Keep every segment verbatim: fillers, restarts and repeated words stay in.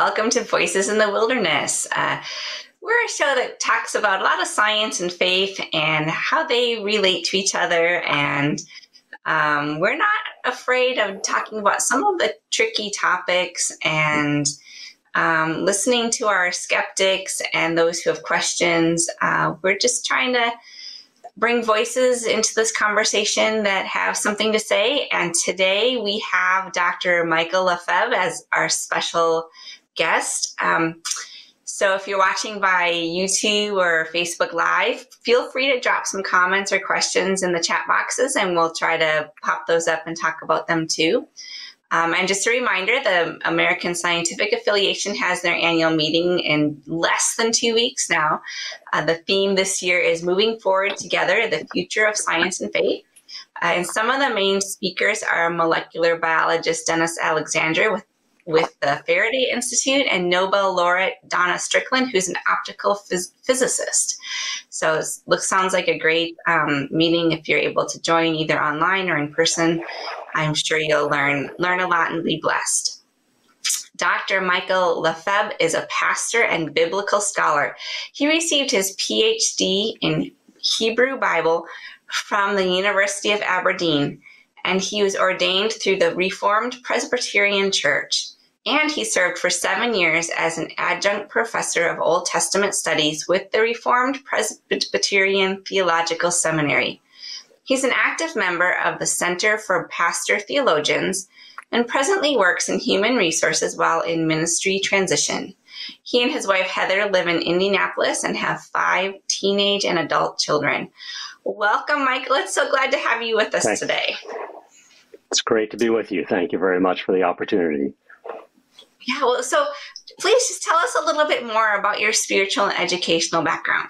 welcome to Voices in the Wilderness. Uh, we're a show that talks about a lot of science and faith and how they relate to each other, and um, we're not afraid of talking about some of the tricky topics and um, listening to our skeptics and those who have questions. Uh, we're just trying to bring voices into this conversation that have something to say. And today we have Doctor Michael Lefebvre as our special guest. Um, so if you're watching by YouTube or Facebook Live, feel free to drop some comments or questions in the chat boxes, and we'll try to pop those up and talk about them too. Um, and just a reminder, the American Scientific Affiliation has their annual meeting in less than two weeks now. Uh, the theme this year is Moving Forward Together, the Future of Science and Faith. Uh, and some of the main speakers are molecular biologist Dennis Alexander with, with the Faraday Institute, and Nobel laureate Donna Strickland, who's an optical phys- physicist. So it looks, sounds like a great um, meeting if you're able to join either online or in person. I'm sure you'll learn learn a lot and be blessed. Doctor Michael Lefebvre is a pastor and biblical scholar. He received his P H D in Hebrew Bible from the University of Aberdeen, and he was ordained through the Reformed Presbyterian Church. And he served for seven years as an adjunct professor of Old Testament studies with the Reformed Presbyterian Theological Seminary. He's an active member of the Center for Pastor Theologians and presently works in human resources while in ministry transition. He and his wife Heather live in Indianapolis and have five teenage and adult children. Welcome, Michael. It's so glad to have you with us Thanks. Today. It's great to be with you. Thank you very much for the opportunity. Yeah, well, so please just tell us a little bit more about your spiritual and educational background.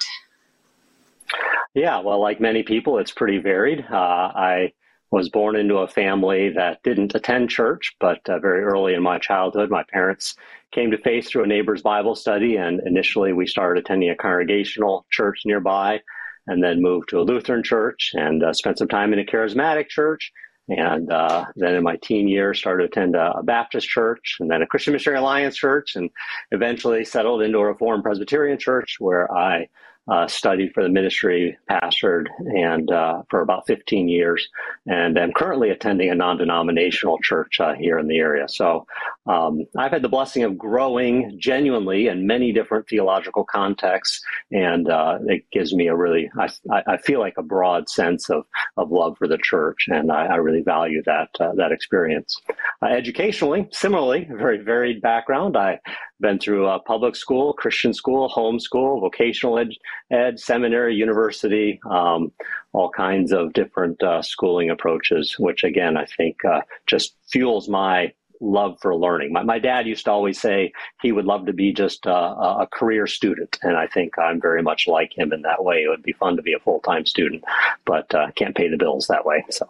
Yeah, well, like many people, it's pretty varied. Uh, I was born into a family that didn't attend church, but uh, very early in my childhood, my parents came to faith through a neighbor's Bible study, and initially we started attending a congregational church nearby, and then moved to a Lutheran church and uh, spent some time in a charismatic church. And uh, then in my teen years, started to attend a, a Baptist church and then a Christian Missionary Alliance church, and eventually settled into a Reformed Presbyterian church where I uh, studied for the ministry, pastored, and uh, for about fifteen years, and I'm currently attending a non-denominational church uh, here in the area. So um, I've had the blessing of growing genuinely in many different theological contexts, and uh, it gives me a really, I, I feel like a broad sense of, of love for the church, and I, I really value that uh, that experience. Uh, educationally, similarly, a very varied background. I've been through a public school, Christian school, home school, vocational ed, ed seminary, university, um, all kinds of different uh, schooling approaches, which again, I think uh, just fuels my love for learning. My, my dad used to always say he would love to be just uh, a career student, and I think I'm very much like him in that way. It would be fun to be a full-time student, but uh, can't pay the bills that way. So,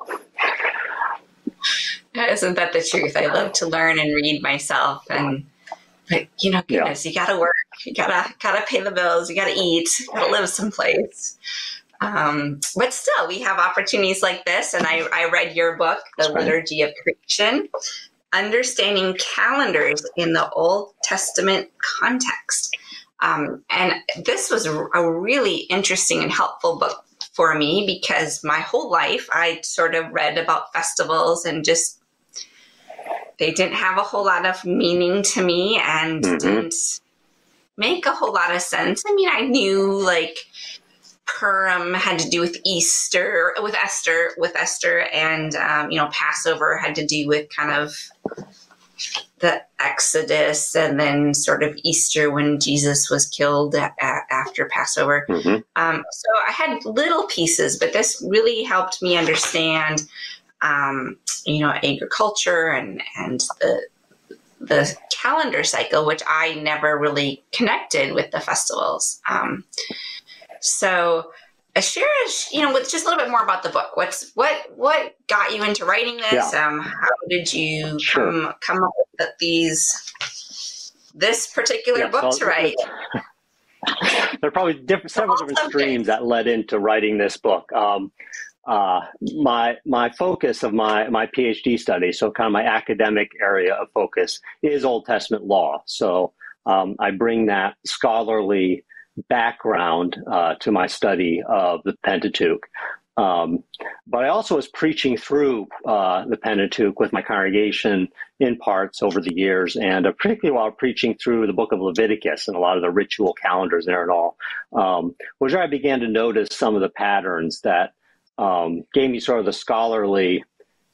isn't that the truth? I love to learn and read myself, and but you know, goodness, yeah. you got to work, you gotta gotta pay the bills, you got to eat, you got to live someplace. Um, but still, we have opportunities like this, and I, I read your book, The That's Liturgy right. of Creation. Understanding calendars in the Old Testament context. Um, and this was a really interesting and helpful book for me because my whole life I sort of read about festivals and just they didn't have a whole lot of meaning to me and mm-hmm. didn't make a whole lot of sense. I mean, I knew like Purim had to do with Easter, with Esther, with Esther, and um, you know, Passover had to do with kind of the Exodus, and then sort of Easter when Jesus was killed a- a- after Passover. Mm-hmm. Um, so I had little pieces, but this really helped me understand, um, you know, agriculture and and the the calendar cycle, which I never really connected with the festivals. Um, So, uh, share, you know, with just a little bit more about the book. What's what what got you into writing this? Yeah. Um, how did you sure. come come up with these this particular yeah, book so to write? There are probably different, several different subjects. streams that led into writing this book. Um, uh, my my focus of my my PhD study, so kind of my academic area of focus, is Old Testament law. So um, I bring that scholarly background uh, to my study of the Pentateuch. Um, but I also was preaching through uh, the Pentateuch with my congregation in parts over the years, and uh, particularly while preaching through the book of Leviticus and a lot of the ritual calendars there and all, um, was where I began to notice some of the patterns that um, gave me sort of the scholarly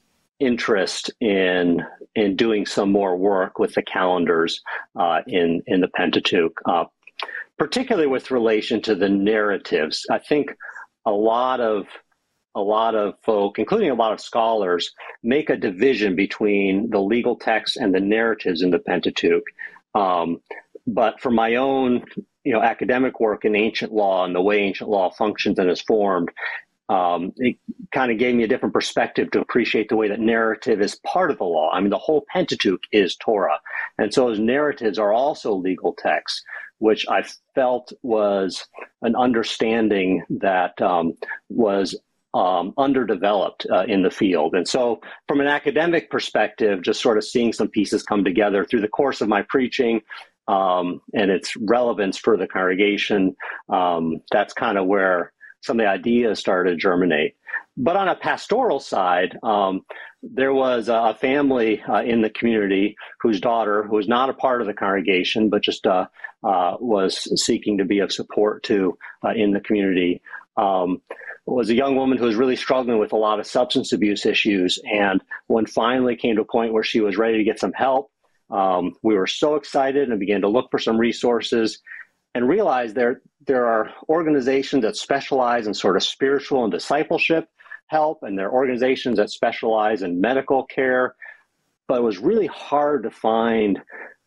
interest in in doing some more work with the calendars uh, in in the Pentateuch, uh, particularly with relation to the narratives. I think a lot of a lot of folk, including a lot of scholars, make a division between the legal texts and the narratives in the Pentateuch. Um, but for my own, you know, academic work in ancient law and the way ancient law functions and is formed, um, it kind of gave me a different perspective to appreciate the way that narrative is part of the law. I mean, the whole Pentateuch is Torah. And so those narratives are also legal texts, which I felt was an understanding that um, was um, underdeveloped uh, in the field. And so from an academic perspective, just sort of seeing some pieces come together through the course of my preaching um, and its relevance for the congregation, um, that's kind of where some of the ideas started to germinate. But on a pastoral side, um, there was a family uh, in the community whose daughter, who was not a part of the congregation, but just uh, uh, was seeking to be of support to uh, in the community, um, was a young woman who was really struggling with a lot of substance abuse issues. And when finally came to a point where she was ready to get some help, um, we were so excited and began to look for some resources and realized there, there are organizations that specialize in sort of spiritual and discipleship help, and there are organizations that specialize in medical care, but it was really hard to find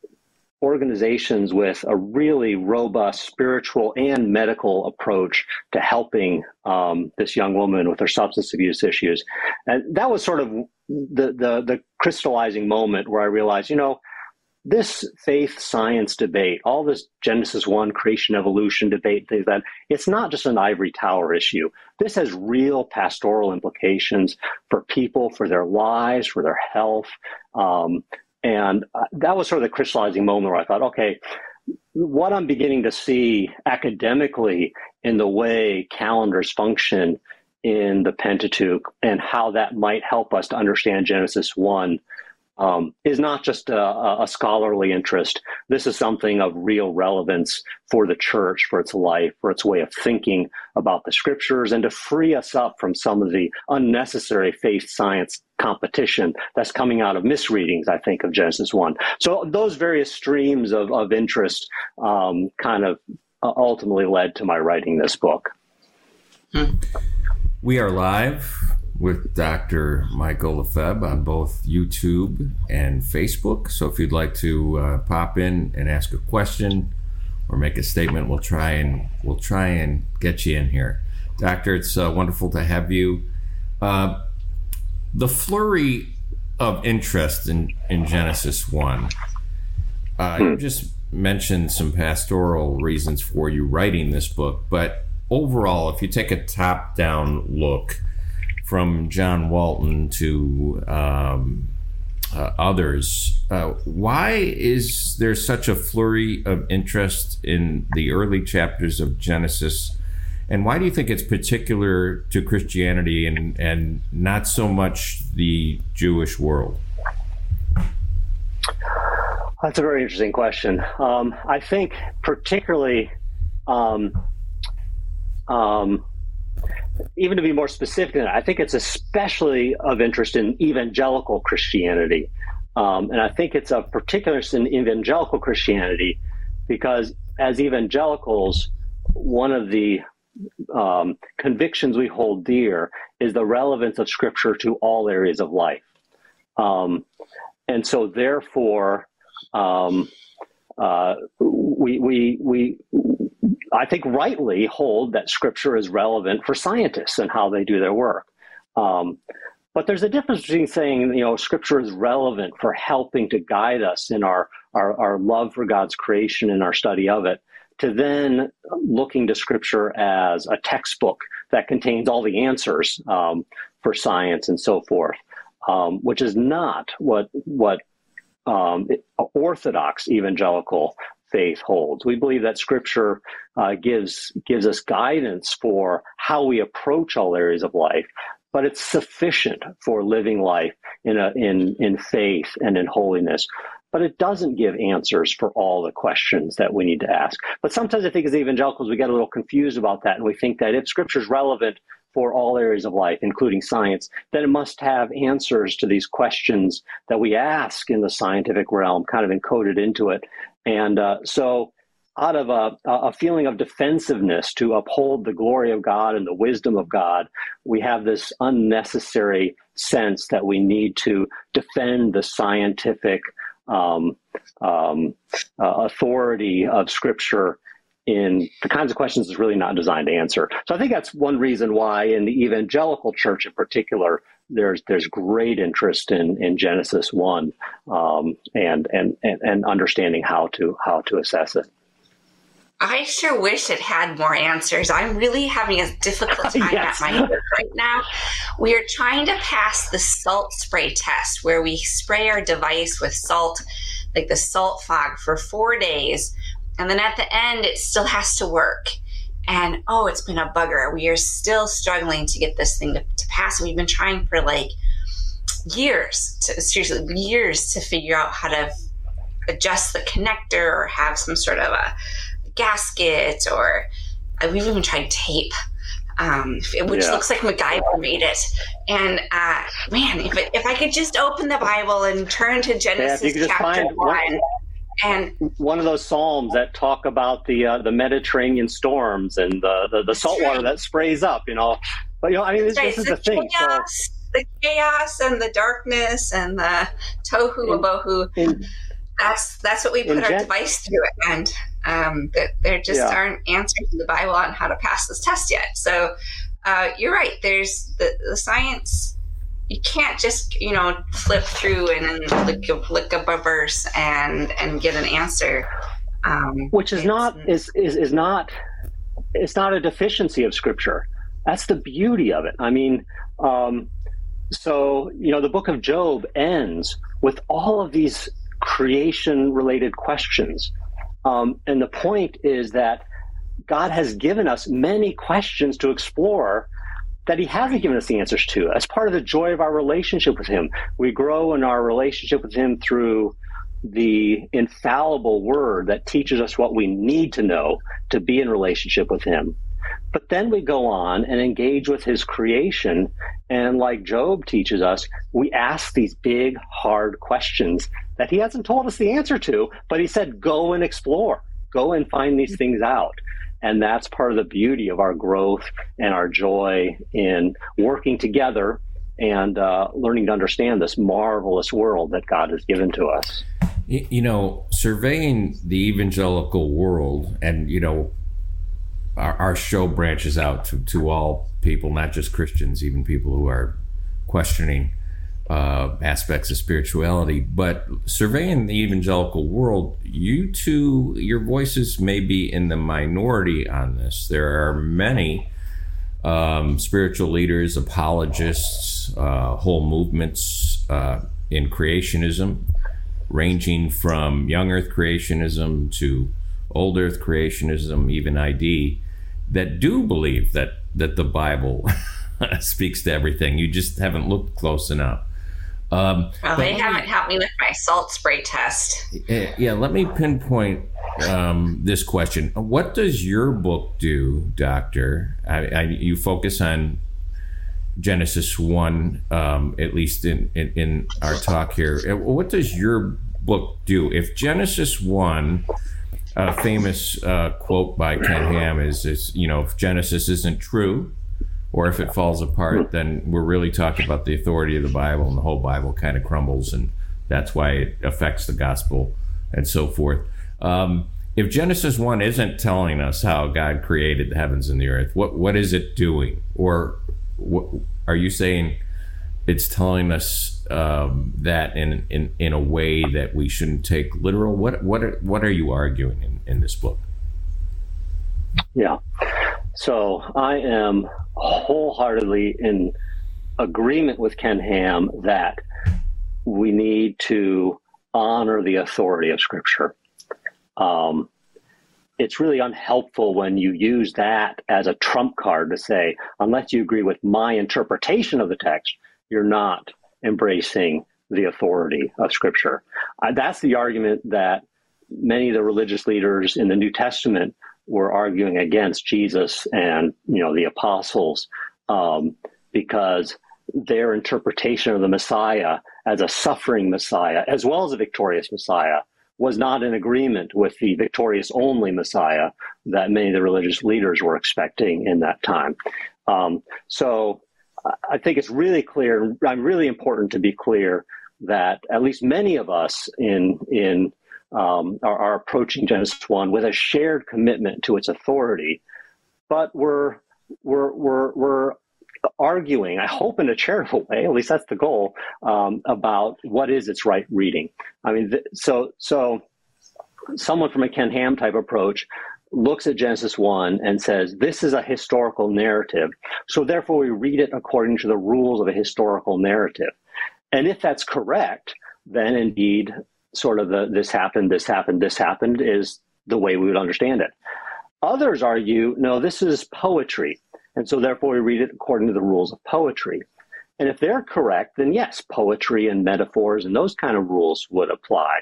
organizations with a really robust spiritual and medical approach to helping um, this young woman with her substance abuse issues. And that was sort of the, the, the crystallizing moment where I realized, you know, this faith science debate, all this Genesis one creation evolution debate, things that it's not just an ivory tower issue. This has real pastoral implications for people, for their lives, for their health. Um, and uh, that was sort of the crystallizing moment where I thought, okay, what I'm beginning to see academically in the way calendars function in the Pentateuch and how that might help us to understand Genesis one Um, is not just a, a scholarly interest. This is something of real relevance for the church, for its life, for its way of thinking about the scriptures, and to free us up from some of the unnecessary faith science competition that's coming out of misreadings, I think, of Genesis one. So those various streams of, of interest um, kind of ultimately led to my writing this book. Hmm. We are live with Doctor Michael Lefebvre on both YouTube and Facebook. So if you'd like to uh, pop in and ask a question or make a statement, we'll try and we'll try and get you in here. Doctor, it's uh, wonderful to have you. Uh, the flurry of interest in, in Genesis one, uh, you just mentioned some pastoral reasons for you writing this book, but overall, if you take a top-down look from John Walton to um, uh, others, uh, why is there such a flurry of interest in the early chapters of Genesis? And why do you think it's particular to Christianity and, and not so much the Jewish world? That's a very interesting question. Um, I think particularly, um, um, even to be more specific than that, I think it's especially of interest in evangelical Christianity. Um, and I think it's of particular interest in evangelical Christianity because as evangelicals, one of the um, convictions we hold dear is the relevance of Scripture to all areas of life. Um, and so therefore, um, uh, we, we, we, I think rightly hold that Scripture is relevant for scientists and how they do their work. Um, but there's a difference between saying, you know, Scripture is relevant for helping to guide us in our, our, our love for God's creation and our study of it, to then looking to Scripture as a textbook that contains all the answers um, for science and so forth, um, which is not what what um, Orthodox evangelical faith holds. We believe that Scripture uh, gives gives us guidance for how we approach all areas of life, but it's sufficient for living life in a in in faith and in holiness. But it doesn't give answers for all the questions that we need to ask. But sometimes I think as evangelicals, we get a little confused about that, and we think that if Scripture is relevant for all areas of life, including science, then it must have answers to these questions that we ask in the scientific realm, kind of encoded into it. And uh, so out of a, a feeling of defensiveness to uphold the glory of God and the wisdom of God, we have this unnecessary sense that we need to defend the scientific um, um, uh, authority of Scripture in the kinds of questions it's really not designed to answer. So I think that's one reason why in the evangelical church in particular, there's there's great interest in, in Genesis one um, and, and and and understanding how to how to assess it. I sure wish it had more answers. I'm really having a difficult time Yes. at my work right now. We are trying to pass the salt spray test where we spray our device with salt, like the salt fog, for four days. And then at the end, it still has to work. And, oh, it's been a bugger. We are still struggling to get this thing to, to pass. And we've been trying for like years, to, seriously, years to figure out how to adjust the connector or have some sort of a gasket, or uh, we've even tried tape, um, which Yeah. looks like MacGyver made it. And uh, man, if, it, if I could just open the Bible and turn to Genesis Yeah, if you could just chapter find one. one- And One of those psalms that talk about the uh, the Mediterranean storms and the the, the salt water that sprays up, you know. But you know, I mean, this, right, this is the the thing. So chaos, the chaos and the darkness and the tohu In- abohu. in, That's that's what we put in our Gen- device through, and um, that there just Yeah. aren't answers in the Bible on how to pass this test yet. So uh, you're right. There's the, the science. You can't just, you know, flip through and then look, look up a verse and and get an answer. Um, which is it's- not is, is is not it's not a deficiency of Scripture. That's the beauty of it. I mean, um, so you know, the book of Job ends with all of these creation-related questions, um, and the point is that God has given us many questions to explore that he hasn't given us the answers to. That's part of the joy of our relationship with him. We grow in our relationship with him through the infallible word that teaches us what we need to know to be in relationship with him. But then we go on and engage with his creation. And like Job teaches us, we ask these big, hard questions that he hasn't told us the answer to, but he said, go and explore, go and find these things out. And that's part of the beauty of our growth and our joy in working together and uh, learning to understand this marvelous world that God has given to us. You know, surveying the evangelical world, and, you know, our, our show branches out to, to all people, not just Christians, even people who are questioning uh, aspects of spirituality. But surveying the evangelical world, you two, your voices may be in the minority on this. There are many um, spiritual leaders, apologists, uh, whole movements uh, in creationism, ranging from young earth creationism to old earth creationism, even I D, that do believe that, that the Bible speaks to everything. You just haven't looked close enough. Um, well, they haven't helped me with my salt spray test. Yeah, let me pinpoint um, this question. What does your book do, Doctor? I, I, you focus on Genesis one, um, at least in, in, in our talk here. What does your book do? If Genesis one, a famous uh, quote by Ken Ham is, is, you know, if Genesis isn't true, or if it falls apart, then we're really talking about the authority of the Bible, and the whole Bible kind of crumbles, and that's why it affects the gospel and so forth. Um, if Genesis one isn't telling us how God created the heavens and the earth, what what is it doing? Or what, are you saying it's telling us um, that in, in in a way that we shouldn't take literal? What what are, what are you arguing in, in this book? Yeah. So I am wholeheartedly in agreement with Ken Ham that we need to honor the authority of Scripture. Um, it's really unhelpful when you use that as a trump card to say, unless you agree with my interpretation of the text, you're not embracing the authority of Scripture. Uh, that's the argument that many of the religious leaders in the New Testament were arguing against Jesus and, you know, the apostles, um, because their interpretation of the Messiah as a suffering Messiah, as well as a victorious Messiah, was not in agreement with the victorious only Messiah that many of the religious leaders were expecting in that time. Um, so I think it's really clear, really important to be clear that at least many of us in in um, are, are approaching Genesis one with a shared commitment to its authority, but we're we're we're we're arguing, I hope in a charitable way, at least that's the goal, um, about what is its right reading. I mean, th- so so someone from a Ken Ham type approach looks at Genesis one and says, this is a historical narrative, so therefore we read it according to the rules of a historical narrative. And if that's correct, then indeed sort of the this happened, this happened, this happened is the way we would understand it. Others argue, no, this is poetry. And so therefore we read it according to the rules of poetry. And if they're correct, then yes, poetry and metaphors and those kind of rules would apply.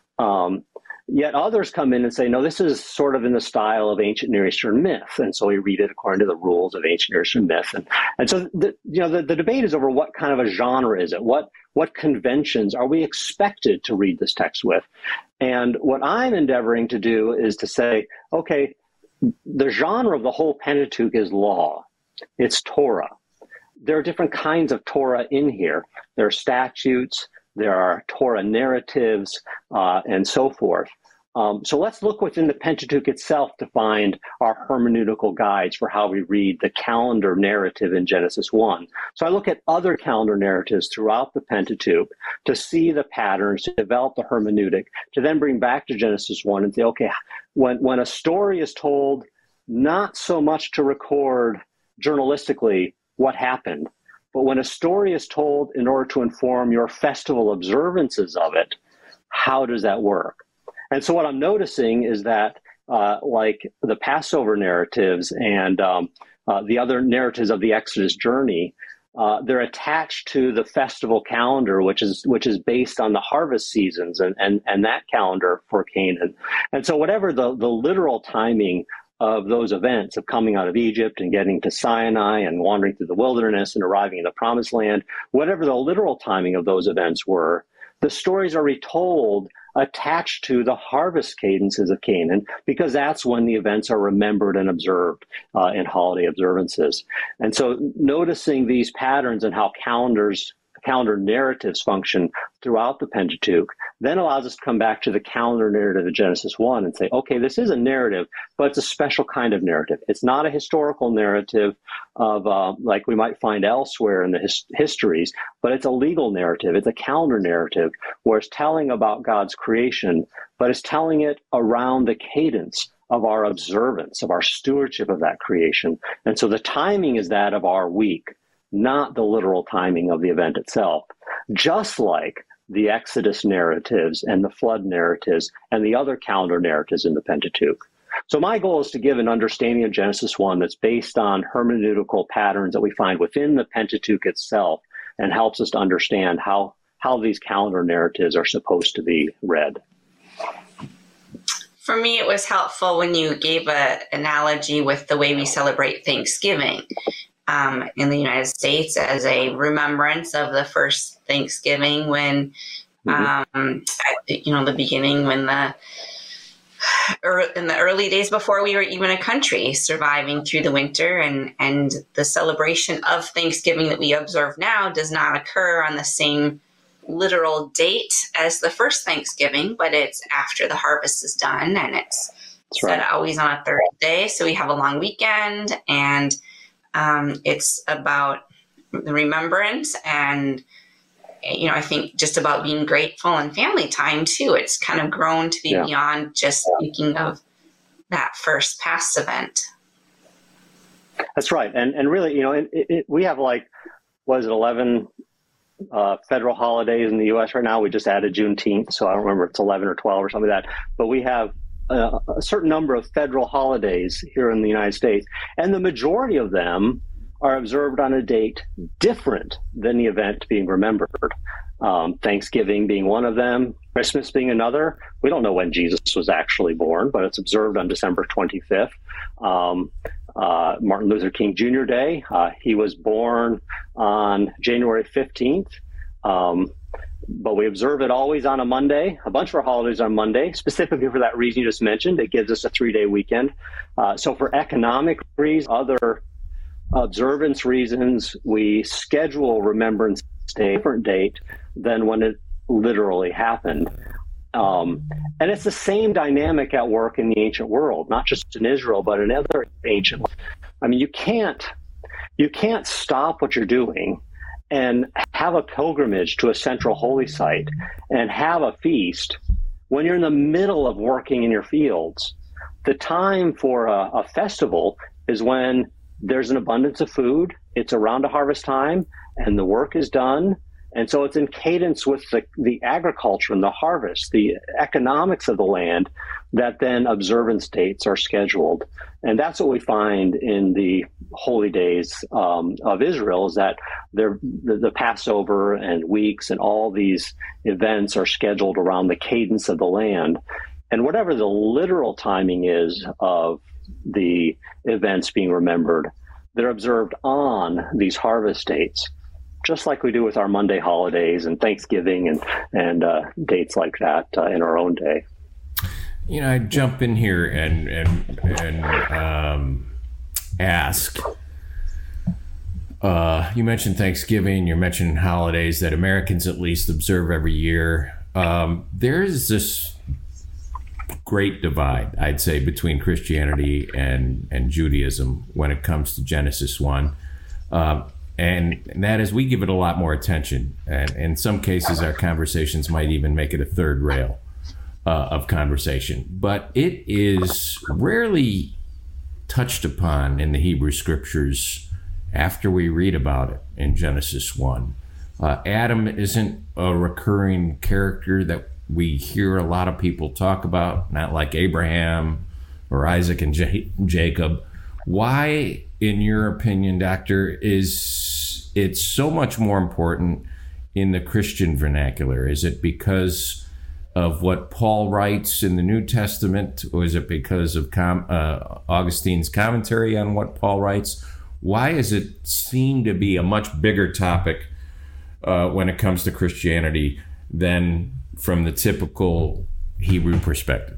Um, yet others come in and say, no, this is sort of in the style of ancient Near Eastern myth. And so we read it according to the rules of ancient Near Eastern myth. And, and so the, you know, the, the debate is over what kind of a genre is it? What, what conventions are we expected to read this text with? And what I'm endeavoring to do is to say, okay, the genre of the whole Pentateuch is law. It's Torah. There are different kinds of Torah in here. There are statutes, there are Torah narratives, uh, and so forth. Um, so let's look within the Pentateuch itself to find our hermeneutical guides for how we read the calendar narrative in Genesis one. So I look at other calendar narratives throughout the Pentateuch to see the patterns, to develop the hermeneutic, to then bring back to Genesis one and say, okay, when, when a story is told, not so much to record journalistically what happened, but when a story is told in order to inform your festival observances of it, how does that work? And so what I'm noticing is that, uh, like the Passover narratives and um, uh, the other narratives of the Exodus journey, uh, they're attached to the festival calendar, which is which is based on the harvest seasons and and, and that calendar for Canaan. And so whatever the, the literal timing of those events of coming out of Egypt and getting to Sinai and wandering through the wilderness and arriving in the Promised Land, whatever the literal timing of those events were, the stories are retold attached to the harvest cadences of Canaan, because that's when the events are remembered and observed uh, in holiday observances. And so noticing these patterns and how calendars, calendar narratives function throughout the Pentateuch then allows us to come back to the calendar narrative of Genesis one and say, okay, this is a narrative, but it's a special kind of narrative. It's not a historical narrative of uh, like we might find elsewhere in the his- histories, but it's a legal narrative. It's a calendar narrative where it's telling about God's creation, but it's telling it around the cadence of our observance, of our stewardship of that creation. And so the timing is that of our week, not the literal timing of the event itself. Just like the Exodus narratives and the flood narratives and the other calendar narratives in the Pentateuch. So my goal is to give an understanding of Genesis one that's based on hermeneutical patterns that we find within the Pentateuch itself and helps us to understand how, how these calendar narratives are supposed to be read. For me, it was helpful when you gave an analogy with the way we celebrate Thanksgiving. Um, in the United States as a remembrance of the first Thanksgiving when, mm-hmm. um, you know, the beginning when the, er, in the early days before we were even a country, surviving through the winter, and, and the celebration of Thanksgiving that we observe now does not occur on the same literal date as the first Thanksgiving, but it's after the harvest is done, and it's That's right. always on a Thursday. So we have a long weekend, and Um, it's about the remembrance and, you know, I think just about being grateful and family time too. It's kind of grown to be yeah. beyond just thinking of that first past event. That's right. And and really, you know, it, it, we have like, what is it, eleven uh, federal holidays in the U S right now. We just added Juneteenth, so I don't remember if it's eleven or twelve or something like that. But we have a, a certain number of federal holidays here in the United States, and the majority of them are observed on a date different than the event being remembered. Um, Thanksgiving being one of them, Christmas being another. We don't know when Jesus was actually born, but it's observed on December twenty-fifth. Um, uh, Martin Luther King Junior Day, uh, he was born on January fifteenth. Um, but we observe it always on a Monday, a bunch of our holidays on Monday, specifically for that reason you just mentioned. It gives us a three-day weekend. Uh, so for economic reasons, other observance reasons, we schedule Remembrance Day, a different date than when it literally happened. Um, and it's the same dynamic at work in the ancient world, not just in Israel, but in other ancient. I mean, you can't, you can't stop what you're doing and have a pilgrimage to a central holy site and have a feast when you're in the middle of working in your fields. The time for a, a festival is when there's an abundance of food, it's around a harvest time, and the work is done. And so it's in cadence with the, the agriculture and the harvest, the economics of the land, that then observance dates are scheduled. And that's what we find in the holy days um, of Israel, is that the, the Passover and weeks and all these events are scheduled around the cadence of the land. And whatever the literal timing is of the events being remembered, they're observed on these harvest dates, just like we do with our Monday holidays and Thanksgiving and, and uh, dates like that uh, in our own day. You know, I jump in here and and and um, ask. Uh, you mentioned Thanksgiving. You mentioned holidays that Americans at least observe every year. Um, there is this great divide, I'd say, between Christianity and and Judaism when it comes to Genesis one. Um, And, and that is, we give it a lot more attention. And in some cases, our conversations might even make it a third rail uh, of conversation. But it is rarely touched upon in the Hebrew Scriptures after we read about it in Genesis one. Uh, Adam isn't a recurring character that we hear a lot of people talk about, not like Abraham or Isaac and J- Jacob. Why, in your opinion, Doctor, is it so much more important in the Christian vernacular? Is it because of what Paul writes in the New Testament, or is it because of com- uh, Augustine's commentary on what Paul writes? Why does it seem to be a much bigger topic uh, when it comes to Christianity than from the typical Hebrew perspective?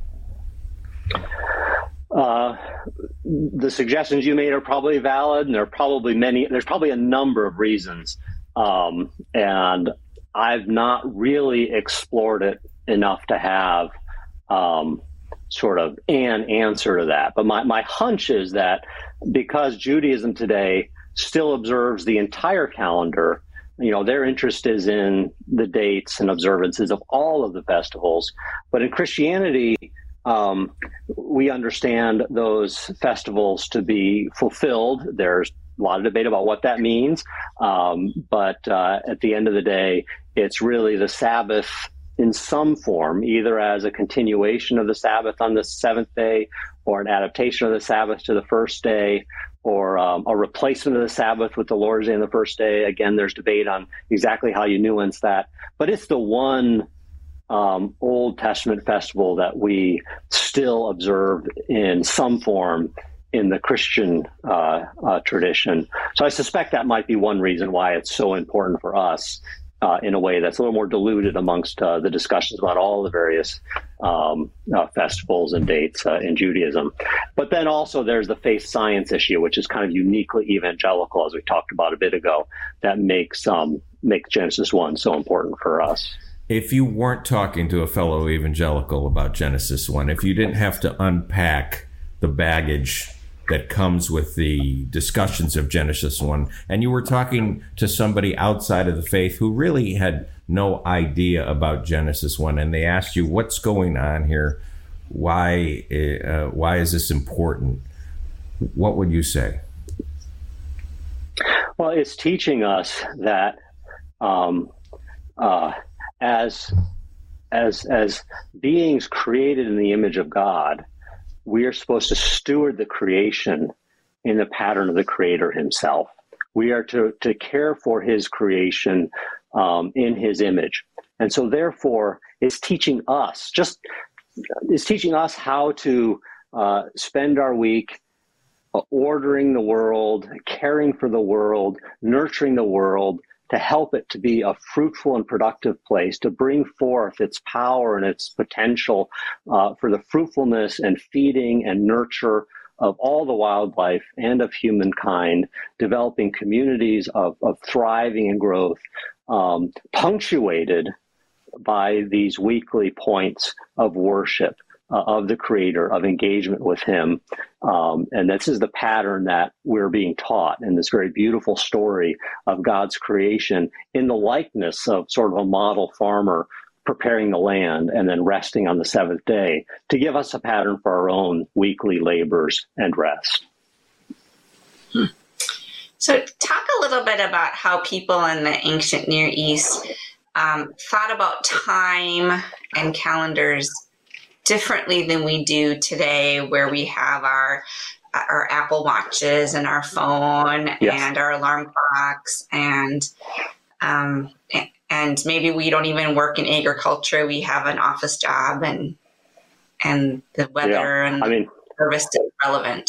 Uh, the suggestions you made are probably valid, and there are probably many, there's probably a number of reasons. Um, and I've not really explored it enough to have um, sort of an answer to that. But my, my hunch is that because Judaism today still observes the entire calendar, you know, their interest is in the dates and observances of all of the festivals. But in Christianity, Um, we understand those festivals to be fulfilled. There's a lot of debate about what that means. Um, but uh, at the end of the day, it's really the Sabbath in some form, either as a continuation of the Sabbath on the seventh day, or an adaptation of the Sabbath to the first day, or um, a replacement of the Sabbath with the Lord's Day on the first day. Again, there's debate on exactly how you nuance that. But it's the one Um, Old Testament festival that we still observe in some form in the Christian uh, uh, tradition. So I suspect that might be one reason why it's so important for us uh, in a way that's a little more diluted amongst uh, the discussions about all the various um, uh, festivals and dates uh, in Judaism. But then also there's the faith science issue, which is kind of uniquely evangelical, as we talked about a bit ago, that makes, um, makes Genesis one so important for us. If you weren't talking to a fellow evangelical about Genesis one, if you didn't have to unpack the baggage that comes with the discussions of Genesis one, and you were talking to somebody outside of the faith who really had no idea about Genesis one, and they asked you, what's going on here? Why, uh, why is this important? What would you say? Well, it's teaching us that um, uh, as as as beings created in the image of God, we are supposed to steward the creation in the pattern of the Creator Himself. We are to to care for His creation um, in His image, and so therefore, it's teaching us just it's teaching us how to uh, spend our week ordering the world, caring for the world, nurturing the world, to help it to be a fruitful and productive place, to bring forth its power and its potential uh, for the fruitfulness and feeding and nurture of all the wildlife and of humankind, developing communities of, of thriving and growth, um, punctuated by these weekly points of worship uh, of the Creator, of engagement with Him. Um, and this is the pattern that we're being taught in this very beautiful story of God's creation in the likeness of sort of a model farmer preparing the land and then resting on the seventh day to give us a pattern for our own weekly labors and rest. Hmm. So talk a little bit about how people in the ancient Near East um, thought about time and calendars differently than we do today, where we have our our Apple Watches and our phone Yes. and our alarm clocks, and um, and maybe we don't even work in agriculture. We have an office job, and and the weather Yeah. and I mean, service is relevant.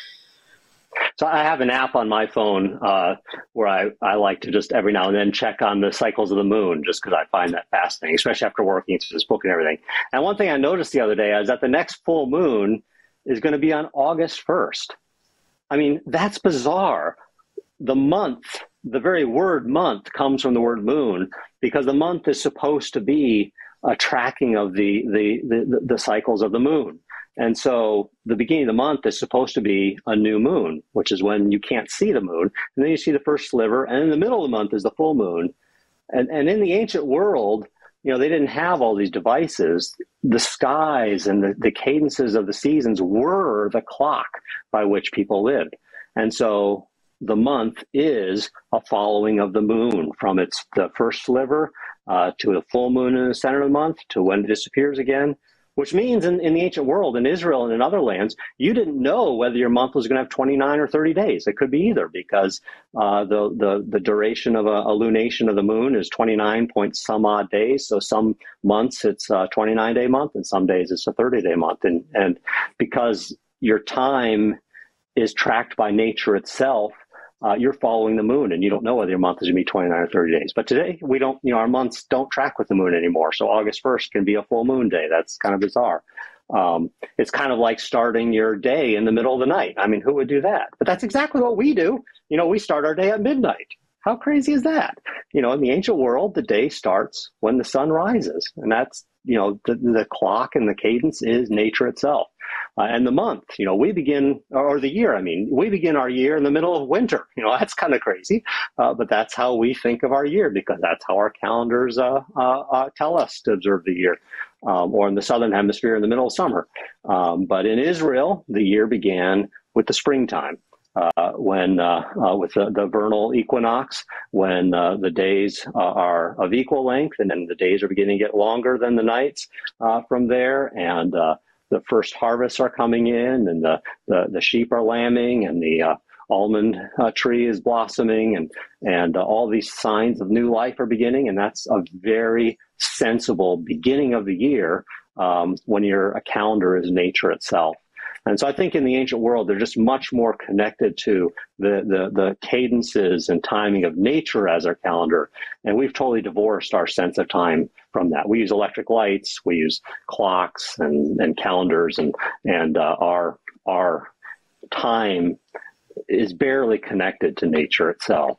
So I have an app on my phone uh, where I, I like to just every now and then check on the cycles of the moon, just because I find that fascinating, especially after working through this book and everything. And one thing I noticed the other day is that the next full moon is going to be on August first. I mean, that's bizarre. The month, the very word month comes from the word moon, because the month is supposed to be a tracking of the the the, the cycles of the moon. And so the beginning of the month is supposed to be a new moon, which is when you can't see the moon. And then you see the first sliver. And in the middle of the month is the full moon. And, and in the ancient world, you know, they didn't have all these devices. The skies and the, the cadences of the seasons were the clock by which people lived. And so the month is a following of the moon from its the first sliver uh, to the full moon in the center of the month to when it disappears again. Which means in, in the ancient world, in Israel and in other lands, you didn't know whether your month was going to have twenty-nine or thirty days. It could be either, because uh, the, the the duration of a, a lunation of the moon is twenty-nine point some odd days. So some months it's a twenty-nine day month, and some days it's a thirty day month. And, and because your time is tracked by nature itself, Uh, you're following the moon, and you don't know whether your month is going to be twenty-nine or thirty days. But today, we don't, you know, our months don't track with the moon anymore. So August first can be a full moon day. That's kind of bizarre. Um, it's kind of like starting your day in the middle of the night. I mean, who would do that? But that's exactly what we do. You know, we start our day at midnight. How crazy is that? You know, in the ancient world, the day starts when the sun rises. And that's, you know, the, the clock and the cadence is nature itself. Uh, and the month, you know, we begin, or the year, I mean, we begin our year in the middle of winter. You know, that's kind of crazy. Uh, but that's how we think of our year, because that's how our calendars uh, uh, uh, tell us to observe the year. Um, or in the southern hemisphere in the middle of summer. Um, but in Israel, the year began with the springtime. Uh, when uh, uh, with the, the vernal equinox, when uh, the days uh, are of equal length, and then the days are beginning to get longer than the nights uh, from there, and uh, the first harvests are coming in, and the the, the sheep are lambing, and the uh, almond uh, tree is blossoming, and and uh, all these signs of new life are beginning, and that's a very sensible beginning of the year um, when your a calendar is nature itself. And so I think in the ancient world, they're just much more connected to the, the, the cadences and timing of nature as our calendar. And we've totally divorced our sense of time from that. We use electric lights, we use clocks and, and calendars, and, and uh, our, our time is barely connected to nature itself.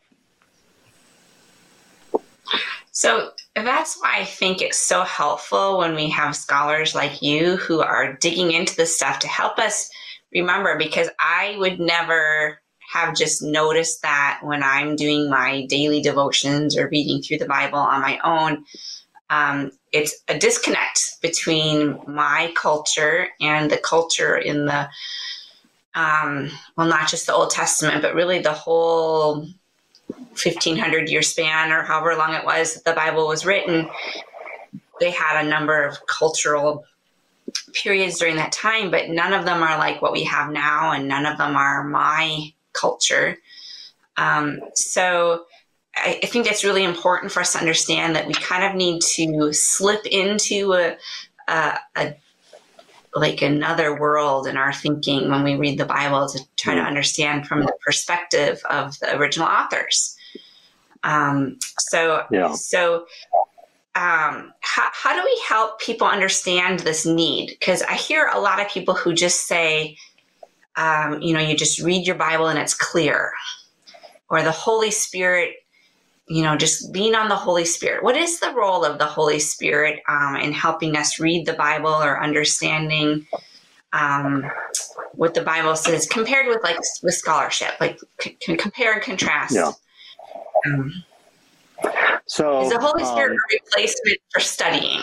So that's why I think it's so helpful when we have scholars like you who are digging into this stuff to help us remember, because I would never have just noticed that when I'm doing my daily devotions or reading through the Bible on my own. Um, it's a disconnect between my culture and the culture in the, um, well, not just the Old Testament, but really the whole fifteen hundred year span or however long it was that the Bible was written, they had a number of cultural periods during that time, but none of them are like what we have now, and none of them are my culture. Um, so I, I think it's really important for us to understand that we kind of need to slip into a, a, a like another world in our thinking when we read the Bible to try to understand from the perspective of the original authors. Um, so, yeah. so, um, how, how do we help people understand this need? Because I hear a lot of people who just say, um, you know, you just read your Bible and it's clear, or the Holy Spirit, you know, just lean on the Holy Spirit. What is the role of the Holy Spirit um, in helping us read the Bible or understanding um, what the Bible says compared with like with scholarship, like c- compare and contrast? Yeah. Um, so is the Holy Spirit um, a replacement for studying?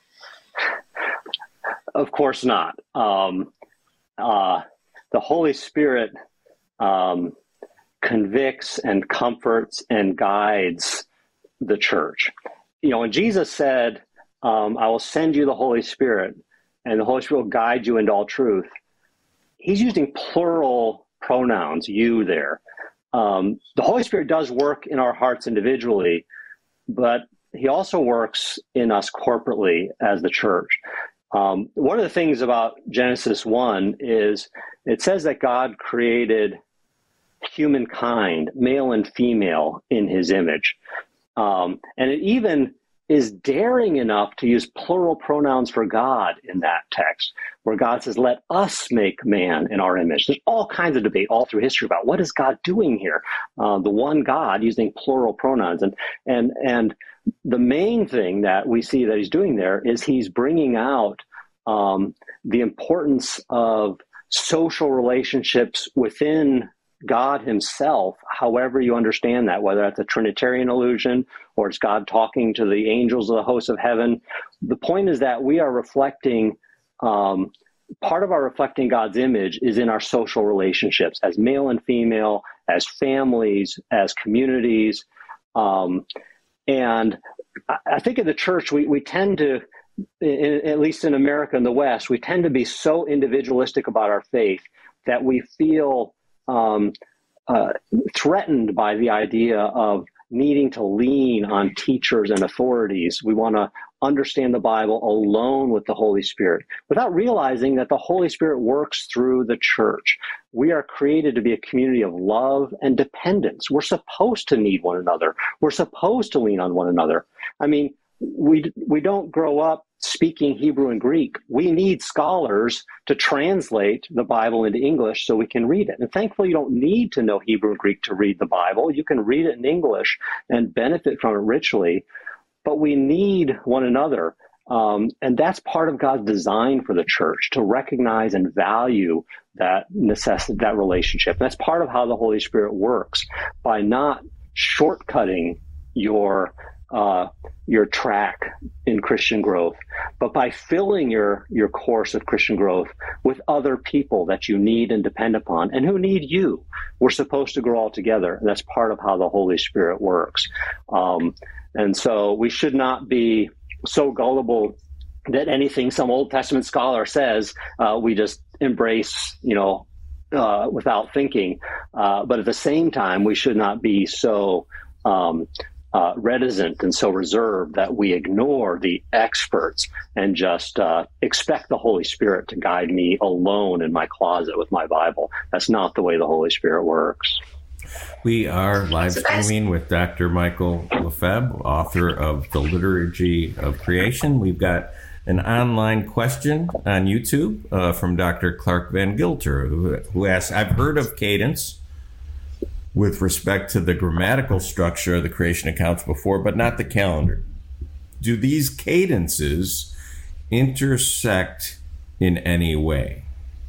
Of course not. Um, uh, the Holy Spirit um, convicts and comforts and guides the church. You know, when Jesus said, um, I will send you the Holy Spirit, and the Holy Spirit will guide you into all truth, he's using plural pronouns, you there. Um, the Holy Spirit does work in our hearts individually, but he also works in us corporately as the church. Um, one of the things about Genesis one is it says that God created humankind, male and female, in his image. Um, and it even is daring enough to use plural pronouns for God in that text, where God says, let us make man in our image. There's all kinds of debate all through history about what is God doing here? Uh, the one God using plural pronouns. And, and, and the main thing that we see that he's doing there is he's bringing out um, the importance of social relationships within God himself, however you understand that, whether that's a Trinitarian illusion or it's God talking to the angels of the hosts of heaven. The point is that we are reflecting, um, part of our reflecting God's image is in our social relationships as male and female, as families, as communities. Um, and I think in the church, we, we tend to, in, at least in America and the West, we tend to be so individualistic about our faith that we feel Um, uh, threatened by the idea of needing to lean on teachers and authorities. We want to understand the Bible alone with the Holy Spirit, without realizing that the Holy Spirit works through the church. We are created to be a community of love and dependence. We're supposed to need one another. We're supposed to lean on one another. I mean, we we don't grow up speaking Hebrew and Greek. We need scholars to translate the Bible into English so we can read it. And thankfully, you don't need to know Hebrew and Greek to read the Bible. You can read it in English and benefit from it richly. But we need one another. Um, and that's part of God's design for the church, to recognize and value that necessity, that relationship. That's part of how the Holy Spirit works, by not shortcutting your Uh, your track in Christian growth, but by filling your your course of Christian growth with other people that you need and depend upon and who need you. We're supposed to grow all together, and that's part of how the Holy Spirit works. Um, and so we should not be so gullible that anything some Old Testament scholar says, uh, we just embrace, you know, uh, without thinking. Uh, but at the same time, we should not be so um, Uh, reticent and so reserved that we ignore the experts and just uh, expect the Holy Spirit to guide me alone in my closet with my Bible. That's not the way the Holy Spirit works. We are live streaming with Doctor Michael Lefebvre, author of The Liturgy of Creation. We've got an online question on YouTube uh, from Doctor Clark Van Gilter, who, who asks, I've heard of cadence with respect to the grammatical structure of the creation accounts before, but not the calendar. Do these cadences intersect in any way?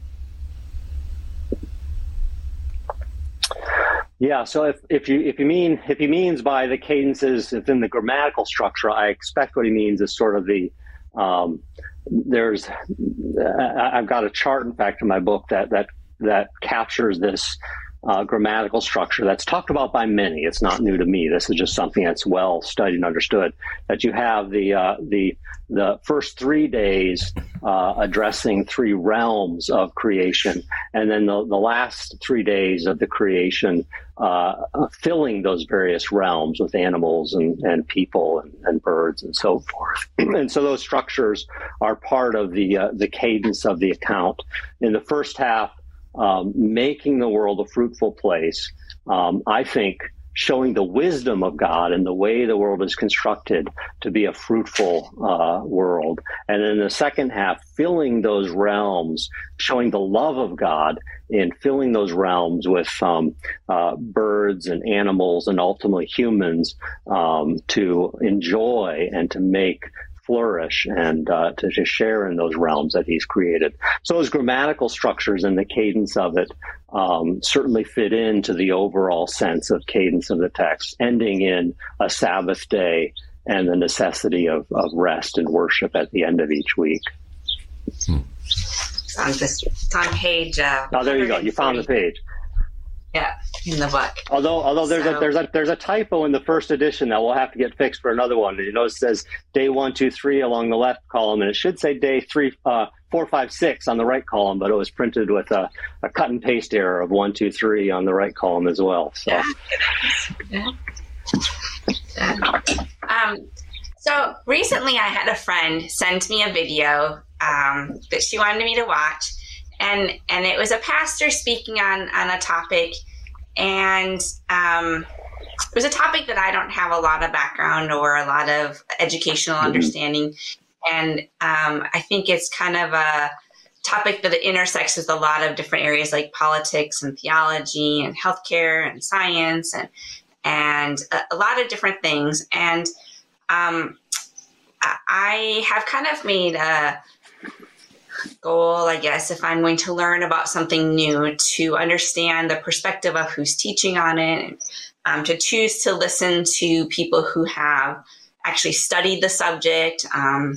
Yeah, so if, if you if you mean if he means by the cadences within the grammatical structure, I expect what he means is sort of the um, there's I've got a chart, in fact, in my book that that that captures this uh, grammatical structure that's talked about by many. It's not new to me. This is just something that's well studied and understood, that you have the uh, the the first three days uh, addressing three realms of creation, and then the, the last three days of the creation uh, filling those various realms with animals and, and people and, and birds and so forth. And so those structures are part of the uh, the cadence of the account. In the first half, um, making the world a fruitful place, um, I think showing the wisdom of God and the way the world is constructed to be a fruitful uh, world. And then the second half, filling those realms, showing the love of God in filling those realms with um, uh, birds and animals and ultimately humans um, to enjoy and to make flourish and uh, to, to share in those realms that he's created. So those grammatical structures and the cadence of it um, certainly fit into the overall sense of cadence of the text, ending in a Sabbath day and the necessity of, of rest and worship at the end of each week. Hmm. It's on this, it's on page. Uh, oh, there you go. You found the page. Yeah, in the book. Although, although there's so, a there's a there's a typo in the first edition that will have to get fixed for another one. You know, it says day one, two, three along the left column, and it should say day three, uh, four, five, six on the right column, but it was printed with a, a cut and paste error of one, two, three on the right column as well. So, yeah. yeah. Um, so recently, I had a friend send me a video um, that she wanted me to watch. And and it was a pastor speaking on, on a topic, and um, it was a topic that I don't have a lot of background or a lot of educational mm-hmm. understanding. And um, I think it's kind of a topic that intersects with a lot of different areas like politics and theology and healthcare and science and and a, a lot of different things. And um, I have kind of made a goal, I guess, if I'm going to learn about something new, to understand the perspective of who's teaching on it, and um, to choose to listen to people who have actually studied the subject um,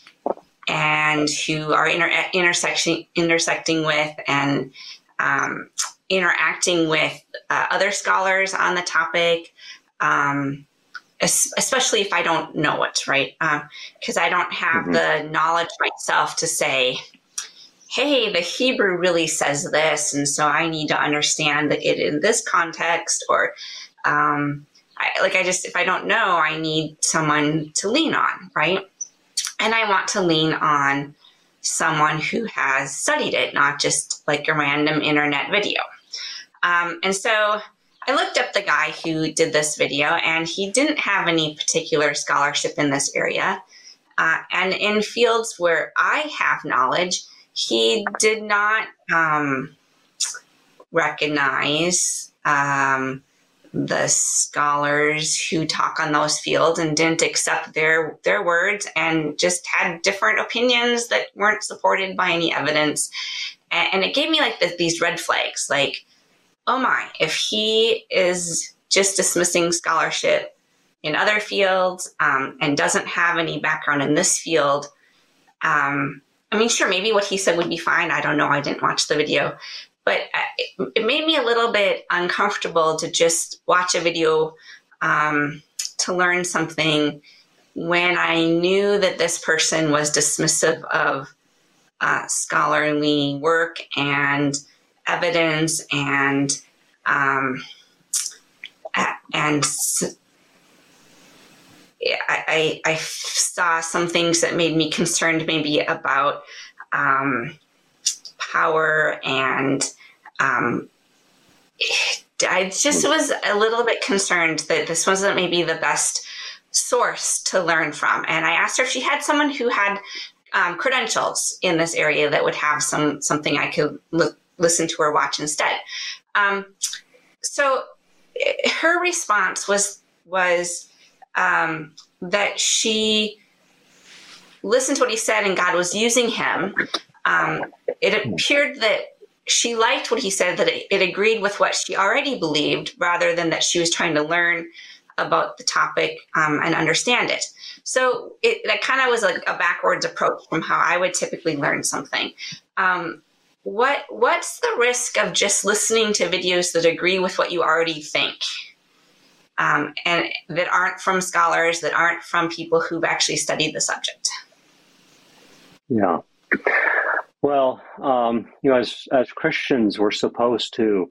and who are inter- intersecting intersecting with and um, interacting with uh, other scholars on the topic, um, especially if I don't know it, right? Because uh, I don't have mm-hmm. the knowledge myself to say, hey, the Hebrew really says this, and so I need to understand it in this context. Or, um, I, like, I just, if I don't know, I need someone to lean on, right? And I want to lean on someone who has studied it, not just like a random internet video. Um, and so I looked up the guy who did this video, and he didn't have any particular scholarship in this area. Uh, and in fields where I have knowledge, he did not um, recognize um, the scholars who talk on those fields and didn't accept their their words and just had different opinions that weren't supported by any evidence. And, and it gave me like the, these red flags, like, oh my, if he is just dismissing scholarship in other fields um, and doesn't have any background in this field, um, I mean, sure, maybe what he said would be fine. I don't know. I didn't watch the video. But it, it made me a little bit uncomfortable to just watch a video um, to learn something when I knew that this person was dismissive of uh, scholarly work and evidence and um, and I, I saw some things that made me concerned maybe about um, power, and um, I just was a little bit concerned that this wasn't maybe the best source to learn from. And I asked her if she had someone who had um, credentials in this area that would have some something I could look, listen to or watch instead. Um, so her response was was um, that she listened to what he said and God was using him. Um, it appeared that she liked what he said, that it, it agreed with what she already believed, rather than that she was trying to learn about the topic um, and understand it. So it, that kind of was like a backwards approach from how I would typically learn something. Um, what what's the risk of just listening to videos that agree with what you already think, um, and that aren't from scholars, that aren't from people who've actually studied the subject? Yeah. Well, um, you know, as as Christians, we're supposed to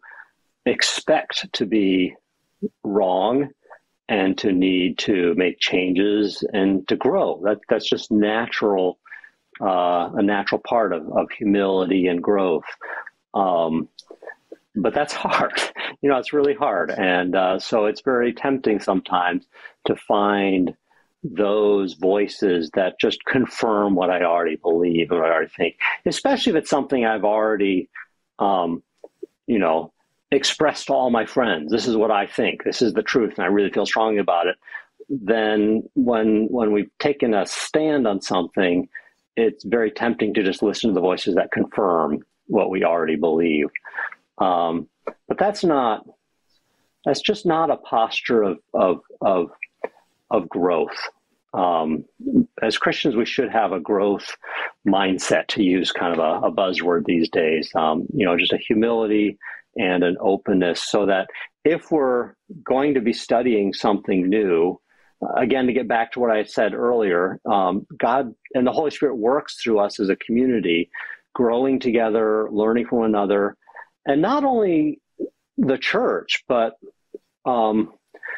expect to be wrong and to need to make changes and to grow. That that's just natural, uh, a natural part of, of humility and growth. Um, but that's hard. You know, it's really hard. And uh, so it's very tempting sometimes to find those voices that just confirm what I already believe and what I already think, especially if it's something I've already, um, you know, expressed to all my friends. This is what I think. This is the truth, and I really feel strongly about it. Then when when we've taken a stand on something, it's very tempting to just listen to the voices that confirm what we already believe. Um, but that's not, that's just not a posture of, of, of, of growth. Um, as Christians, we should have a growth mindset, to use kind of a, a buzzword these days. Um, you know, just a humility and an openness, so that if we're going to be studying something new, again, to get back to what I said earlier, um, God and the Holy Spirit works through us as a community, growing together, learning from one another, and not only the church, but um,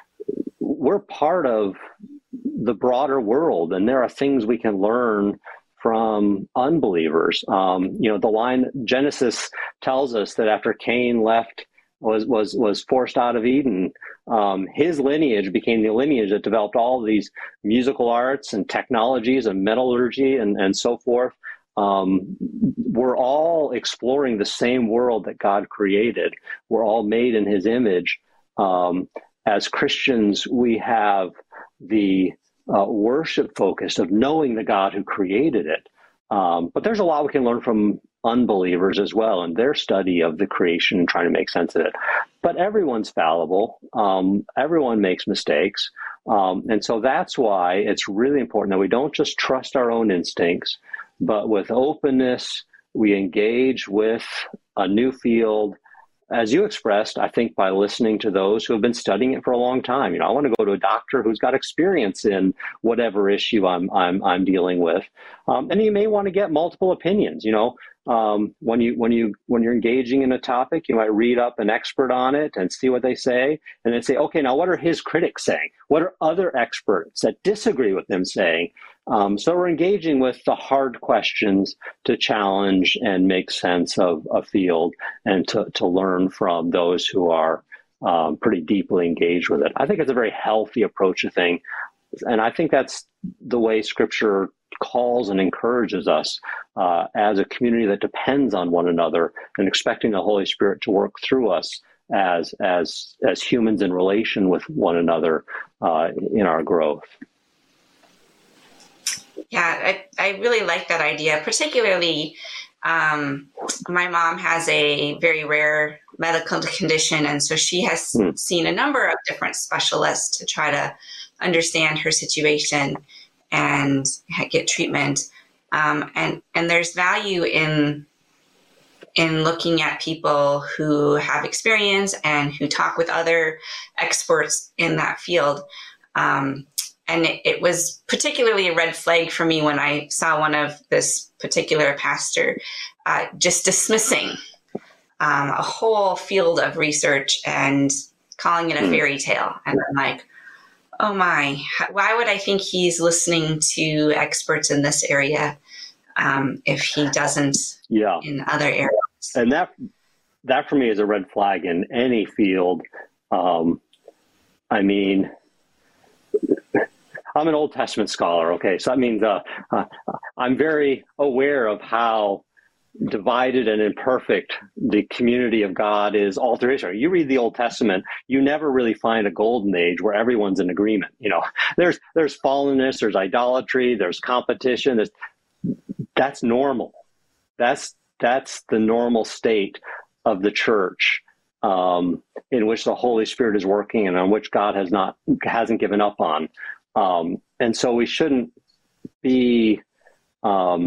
we're part of the broader world, and there are things we can learn from unbelievers. Um, you know, the line Genesis tells us that after Cain left, was was was forced out of Eden, um, his lineage became the lineage that developed all of these musical arts and technologies and metallurgy and, and so forth. Um, we're all exploring the same world that God created. We're all made in his image. Um, as Christians, we have the uh, worship focus of knowing the God who created it. Um, but there's a lot we can learn from unbelievers as well, and their study of the creation and trying to make sense of it. But everyone's fallible. Um, everyone makes mistakes. Um, and so that's why it's really important that we don't just trust our own instincts, but with openness, we engage with a new field, as you expressed, I think, by listening to those who have been studying it for a long time. You know, I want to go to a doctor who's got experience in whatever issue I'm I'm I'm dealing with, um, and you may want to get multiple opinions. You know, um, when you when you when you're engaging in a topic, you might read up an expert on it and see what they say, and then say, okay, now what are his critics saying? What are other experts that disagree with him saying? Um, so we're engaging with the hard questions to challenge and make sense of a field, and to, to learn from those who are um, pretty deeply engaged with it. I think it's a very healthy approach to things. And I think that's the way Scripture calls and encourages us uh, as a community that depends on one another, and expecting the Holy Spirit to work through us as as as humans in relation with one another uh, in our growth. Yeah, I, I really like that idea. Particularly, um, my mom has a very rare medical condition, and so she has mm. seen a number of different specialists to try to understand her situation and get treatment. Um, and and there's value in in looking at people who have experience and who talk with other experts in that field. Um, And it, it was particularly a red flag for me when I saw one of this particular pastor uh, just dismissing um, a whole field of research and calling it a fairy tale. And I'm like, oh my, why would I think he's listening to experts in this area um, if he doesn't yeah. in other areas? And that, that for me is a red flag in any field. Um, I mean... I'm an Old Testament scholar, okay? So that means uh, uh, I'm very aware of how divided and imperfect the community of God is all through Israel. You read the Old Testament, you never really find a golden age where everyone's in agreement. You know, there's there's fallenness, there's idolatry, there's competition. There's, that's normal. That's that's the normal state of the church, um, in which the Holy Spirit is working and on which God has not hasn't given up on. Um, and so we shouldn't be um,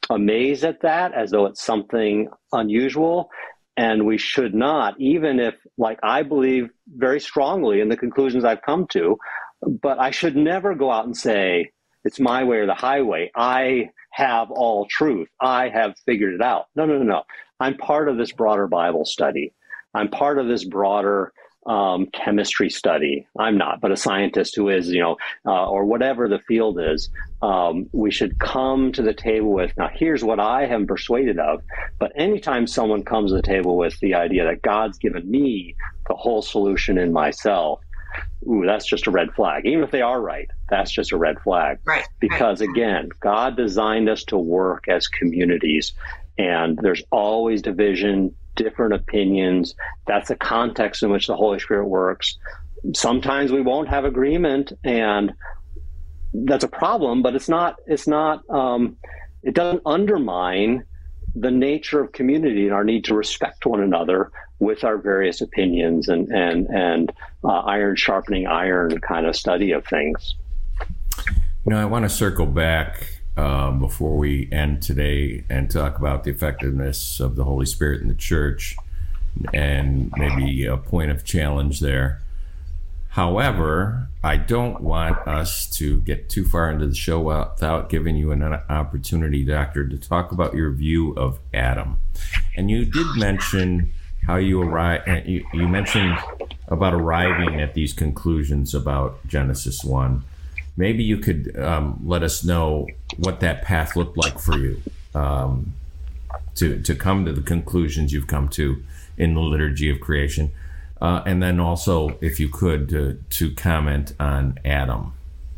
amazed at that as though it's something unusual. And we should not, even if, like, I believe very strongly in the conclusions I've come to, but I should never go out and say, it's my way or the highway. I have all truth. I have figured it out. No, no, no, no. I'm part of this broader Bible study. I'm part of this broader um, chemistry study. I'm not, but a scientist who is, you know, uh, or whatever the field is. Um, we should come to the table with, now here's what I am persuaded of. But anytime someone comes to the table with the idea that God's given me the whole solution in myself, ooh, that's just a red flag. Even if they are right, that's just a red flag. Right. Because right. again, God designed us to work as communities, and there's always division, different opinions. That's the context in which the Holy Spirit works. Sometimes we won't have agreement, and that's a problem, but it's not, it's not, um, it doesn't undermine the nature of community and our need to respect one another with our various opinions and, and, and uh, iron sharpening iron kind of study of things. You know, I want to circle back um, before we end today and talk about the effectiveness of the Holy Spirit in the church and maybe a point of challenge there. However, I don't want us to get too far into the show without giving you an opportunity, Doctor, to talk about your view of Adam. And you did mention how you arrive. You, you mentioned about arriving at these conclusions about Genesis one. Maybe you could um, let us know what that path looked like for you um, to to come to the conclusions you've come to in the liturgy of creation. Uh, and then also, if you could, uh, to comment on Adam.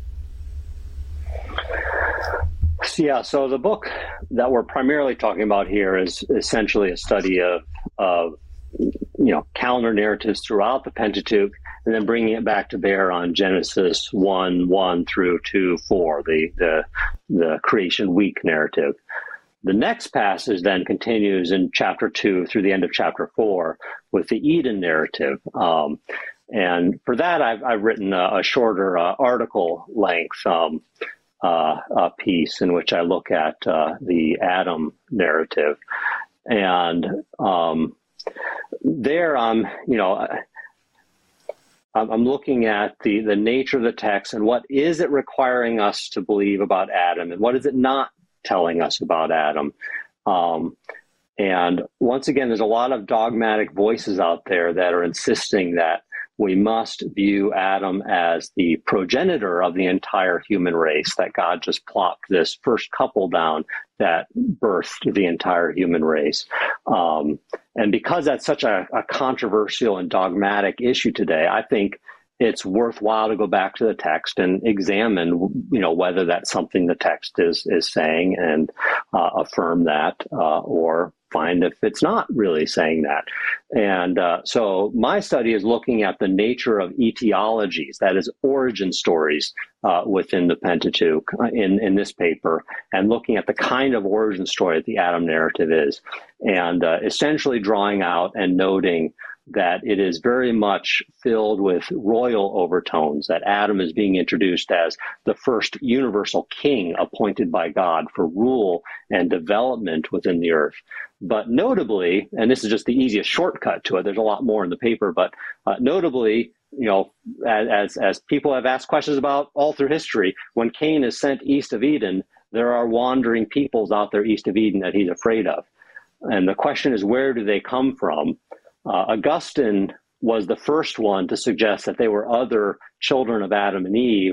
Yeah, so the book that we're primarily talking about here is essentially a study of, of you know, calendar narratives throughout the Pentateuch, and then bringing it back to bear on Genesis one, one through two, four, the, the, the creation week narrative. The next passage then continues in chapter two through the end of chapter four with the Eden narrative. Um, and for that, I've, I've written a, a shorter uh, article length um, uh, a piece in which I look at uh, the Adam narrative. And um, there, I'm, you know, I'm looking at the, the nature of the text and what is it requiring us to believe about Adam and what is it not telling us about Adam. Um, and once again, there's a lot of dogmatic voices out there that are insisting that we must view Adam as the progenitor of the entire human race, that God just plopped this first couple down that birthed the entire human race. Um, and because that's such a, a controversial and dogmatic issue today, I think it's worthwhile to go back to the text and examine, you know, whether that's something the text is is saying and uh, affirm that, uh, or find if it's not really saying that. And uh, so my study is looking at the nature of etiologies, that is, origin stories uh, within the Pentateuch in, in this paper, and looking at the kind of origin story that the Adam narrative is, and uh, essentially drawing out and noting that it is very much filled with royal overtones, that Adam is being introduced as the first universal king appointed by God for rule and development within the earth. But notably, and this is just the easiest shortcut to it, there's a lot more in the paper, but uh, notably, you know, as, as people have asked questions about all through history, when Cain is sent east of Eden, there are wandering peoples out there east of Eden that he's afraid of. And the question is, where do they come from? Uh, Augustine was the first one to suggest that they were other children of Adam and Eve,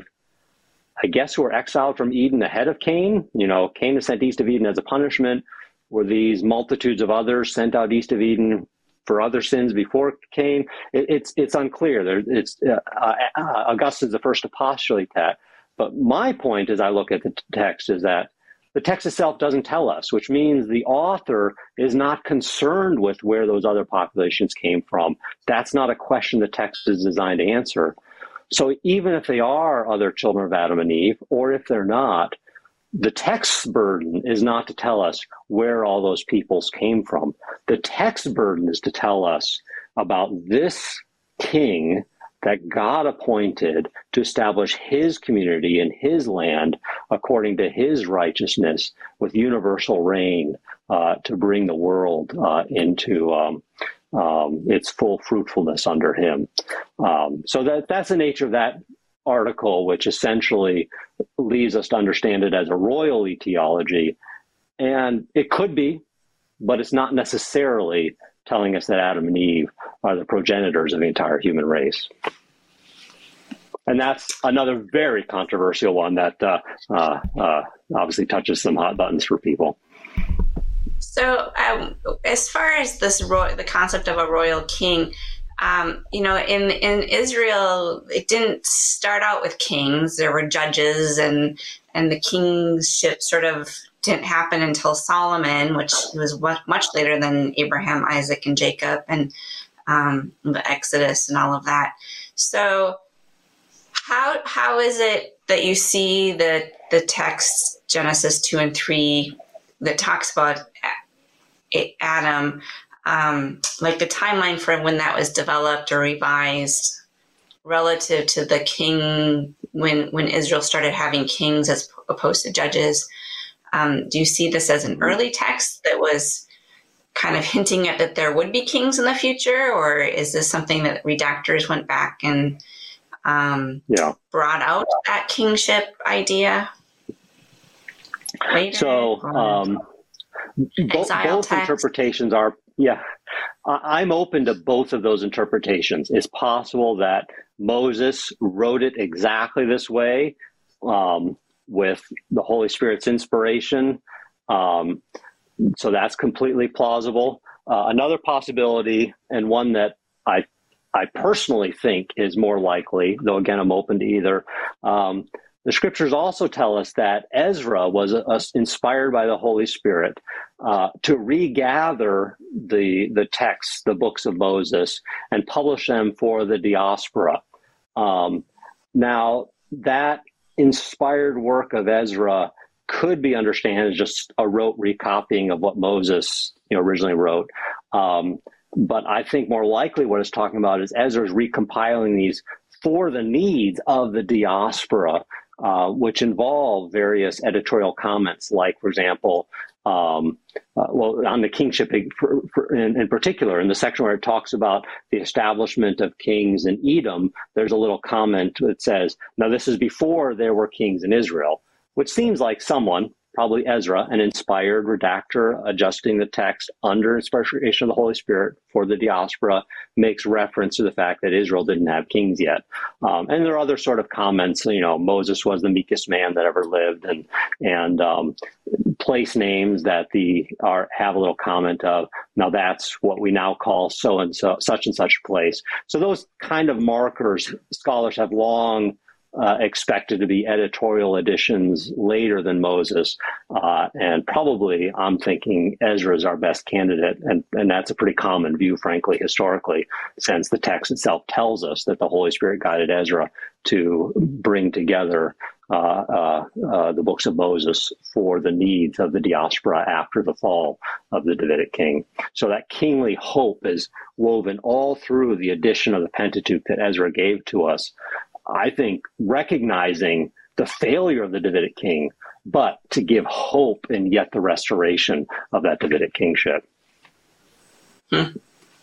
I guess, who were exiled from Eden ahead of Cain. You know, Cain is sent east of Eden as a punishment. Were these multitudes of others sent out east of Eden for other sins before Cain? It, it's it's unclear. There, it's uh, uh, Augustine's the first to postulate that. But my point, as I look at the text, is that the text itself doesn't tell us, which means the author is not concerned with where those other populations came from. That's not a question the text is designed to answer. So even if they are other children of Adam and Eve, or if they're not, the text's burden is not to tell us where all those peoples came from. The text's burden is to tell us about this king that God appointed to establish his community in his land according to his righteousness with universal reign uh, to bring the world uh, into um, um, its full fruitfulness under him. Um, so that that's the nature of that article, which essentially leaves us to understand it as a royal etiology. And it could be, but it's not necessarily telling us that Adam and Eve are the progenitors of the entire human race. And that's another very controversial one that uh, uh, uh, obviously touches some hot buttons for people. So um, as far as this ro- the concept of a royal king, um, you know, in, in Israel, it didn't start out with kings. There were judges, and and the kingship sort of didn't happen until Solomon, which was much later than Abraham, Isaac, and Jacob, and um, the Exodus and all of that. So how how is it that you see the the text Genesis two and three that talks about Adam, um, like the timeline for when that was developed or revised relative to the king when when Israel started having kings as opposed to judges? Um, do you see this as an early text that was kind of hinting at that there would be kings in the future, or is this something that redactors went back and um, yeah. brought out that kingship idea later? So um, both, both interpretations are, yeah, I'm open to both of those interpretations. It's possible that Moses wrote it exactly this way, um, with the Holy Spirit's inspiration. Um, so that's completely plausible. Uh, another possibility, and one that I I personally think is more likely, though again, I'm open to either. Um, the scriptures also tell us that Ezra was uh, inspired by the Holy Spirit uh, to regather the, the texts, the books of Moses, and publish them for the diaspora. Um, now, that inspired work of Ezra could be understood as just a rote recopying of what Moses, you know, originally wrote. Um, but I think more likely what it's talking about is Ezra's recompiling these for the needs of the diaspora, uh, which involve various editorial comments, like, for example, um, uh, well, on the kingship for, for, in, in particular, in the section where it talks about the establishment of kings in Edom, there's a little comment that says, now this is before there were kings in Israel, which seems like someone, probably Ezra, an inspired redactor adjusting the text under inspiration of the Holy Spirit for the diaspora, makes reference to the fact that Israel didn't have kings yet. Um, and there are other sort of comments, you know, Moses was the meekest man that ever lived, and and um, place names that the are have a little comment of, now that's what we now call so and so, such and such place. So those kind of markers, scholars have long Uh, expected to be editorial additions later than Moses. Uh, and probably, I'm thinking, Ezra is our best candidate. And, and that's a pretty common view, frankly, historically, since the text itself tells us that the Holy Spirit guided Ezra to bring together uh, uh, uh, the books of Moses for the needs of the diaspora after the fall of the Davidic king. So that kingly hope is woven all through the addition of the Pentateuch that Ezra gave to us, I think, recognizing the failure of the Davidic king, but to give hope in yet the restoration of that Davidic kingship. Hmm.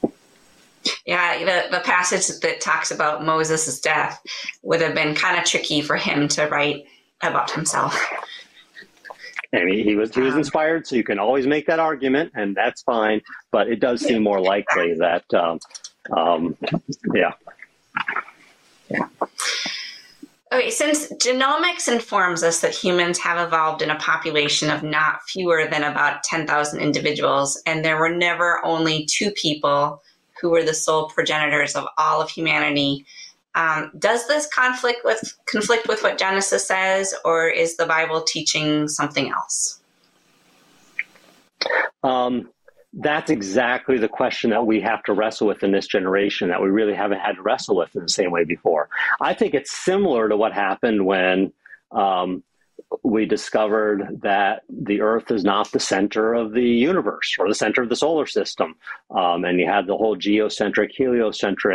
Yeah, the, the passage that talks about Moses' death would have been kind of tricky for him to write about himself. And he, he was he was inspired, so you can always make that argument, and that's fine. But it does seem more likely that, um, um, yeah. Yeah. Okay, since genomics informs us that humans have evolved in a population of not fewer than about ten thousand individuals, and there were never only two people who were the sole progenitors of all of humanity, um, does this conflict with conflict with what Genesis says, or is the Bible teaching something else? Um. That's exactly the question that we have to wrestle with in this generation that we really haven't had to wrestle with in the same way before. I think it's similar to what happened when um, we discovered that the Earth is not the center of the universe or the center of the solar system. Um, and you had the whole geocentric, heliocentric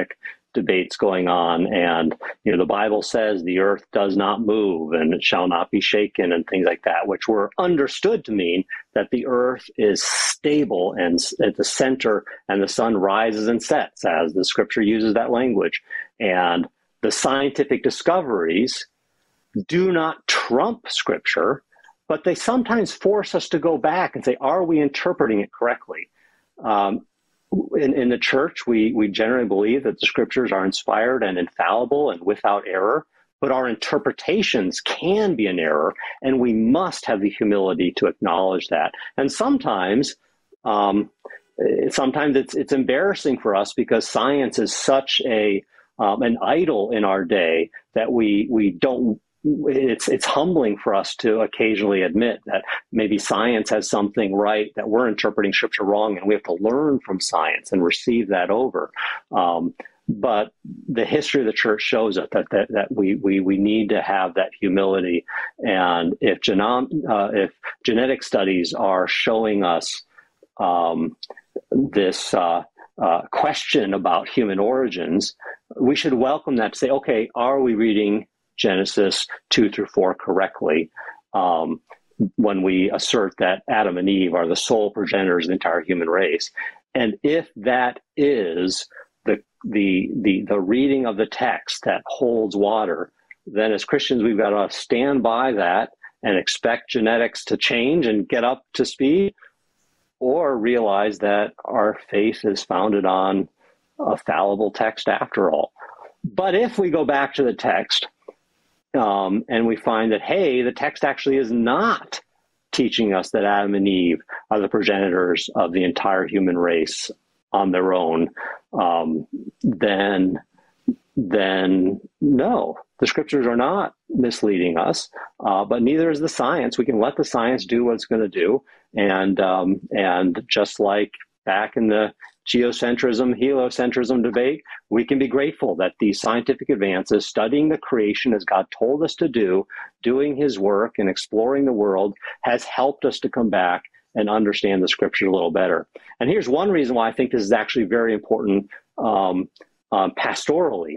debates going on, and you know the Bible says the earth does not move and it shall not be shaken and things like that, which were understood to mean that the earth is stable and at the center, and the sun rises and sets, as the scripture uses that language. And the scientific discoveries do not trump scripture, but they sometimes force us to go back and say, are we interpreting it correctly? Um, In, in the church, we, we generally believe that the scriptures are inspired and infallible and without error, but our interpretations can be an error, and we must have the humility to acknowledge that. And sometimes, um, sometimes it's it's embarrassing for us because science is such a um, an idol in our day that we we don't. It's it's humbling for us to occasionally admit that maybe science has something right, that we're interpreting scripture wrong, and we have to learn from science and receive that over. Um, but the history of the church shows us that that, that we, we we need to have that humility. And if genom, uh, if genetic studies are showing us um, this uh, uh, question about human origins, we should welcome that to say, okay, are we reading Genesis two through four correctly um, when we assert that Adam and Eve are the sole progenitors of the entire human race? And if that is the the the the reading of the text that holds water, then as Christians we've got to stand by that and expect genetics to change and get up to speed, or realize that our faith is founded on a fallible text after all. But if we go back to the text, Um, and we find that, hey, the text actually is not teaching us that Adam and Eve are the progenitors of the entire human race on their own, um, then, then no, the scriptures are not misleading us, uh, but neither is the science. We can let the science do what it's going to do. And, um, and just like back in the geocentrism, heliocentrism debate, we can be grateful that these scientific advances, studying the creation as God told us to do, doing his work and exploring the world, has helped us to come back and understand the scripture a little better. And here's one reason why I think this is actually very important um, um, pastorally.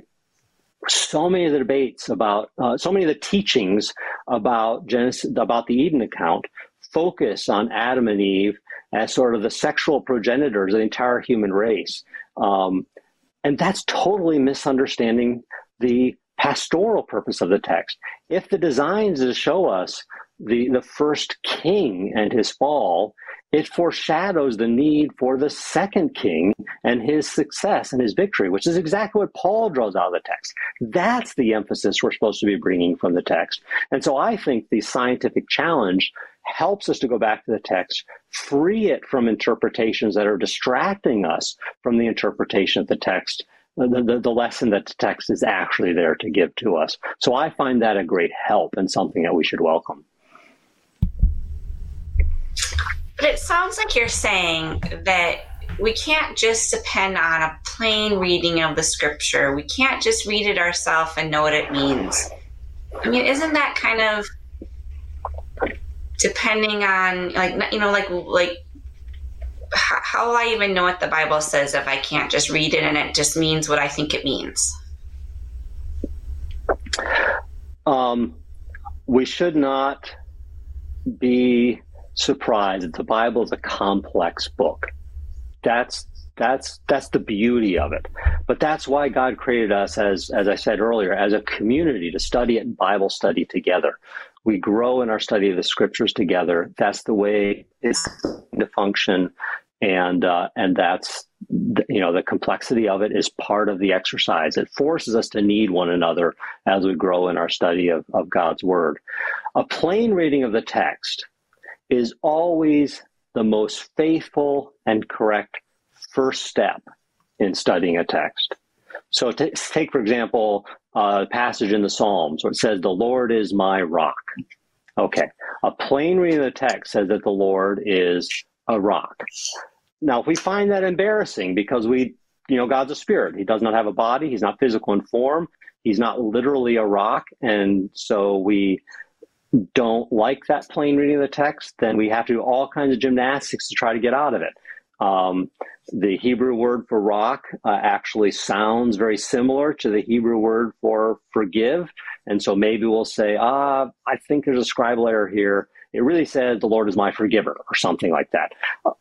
So many of the debates about, uh, so many of the teachings about Genesis, about the Eden account, focus on Adam and Eve as sort of the sexual progenitors of the entire human race. Um, and that's totally misunderstanding the pastoral purpose of the text. If the design is to show us the, the first king and his fall, it foreshadows the need for the second king and his success and his victory, which is exactly what Paul draws out of the text. That's the emphasis we're supposed to be bringing from the text. And so I think the scientific challenge helps us to go back to the text, free it from interpretations that are distracting us from the interpretation of the text, the, the, the lesson that the text is actually there to give to us. So I find that a great help and something that we should welcome. But it sounds like you're saying that we can't just depend on a plain reading of the scripture. We can't just read it ourselves and know what it means. I mean, isn't that kind of depending on, like, you know, like, like, how will I even know what the Bible says if I can't just read it and it just means what I think it means? Um, we should not be surprised that the Bible is a complex book. That's that's that's the beauty of it. But that's why God created us, as as I said earlier, as a community to study it in Bible study together. We grow in our study of the scriptures together. That's the way it's to function, and uh, and that's you know the complexity of it is part of the exercise. It forces us to need one another as we grow in our study of, of God's word. A plain reading of the text is always the most faithful and correct first step in studying a text. So to take, for example, a passage in the Psalms where it says, "The Lord is my rock." Okay, a plain reading of the text says that the Lord is a rock. Now, if we find that embarrassing because we, you know, God's a spirit. He does not have a body. He's not physical in form. He's not literally a rock. And so we don't like that plain reading of the text, then we have to do all kinds of gymnastics to try to get out of it. Um, the Hebrew word for rock uh, actually sounds very similar to the Hebrew word for forgive. And so maybe we'll say, ah, I think there's a scribal error here. It really says the Lord is my forgiver or something like that. Uh,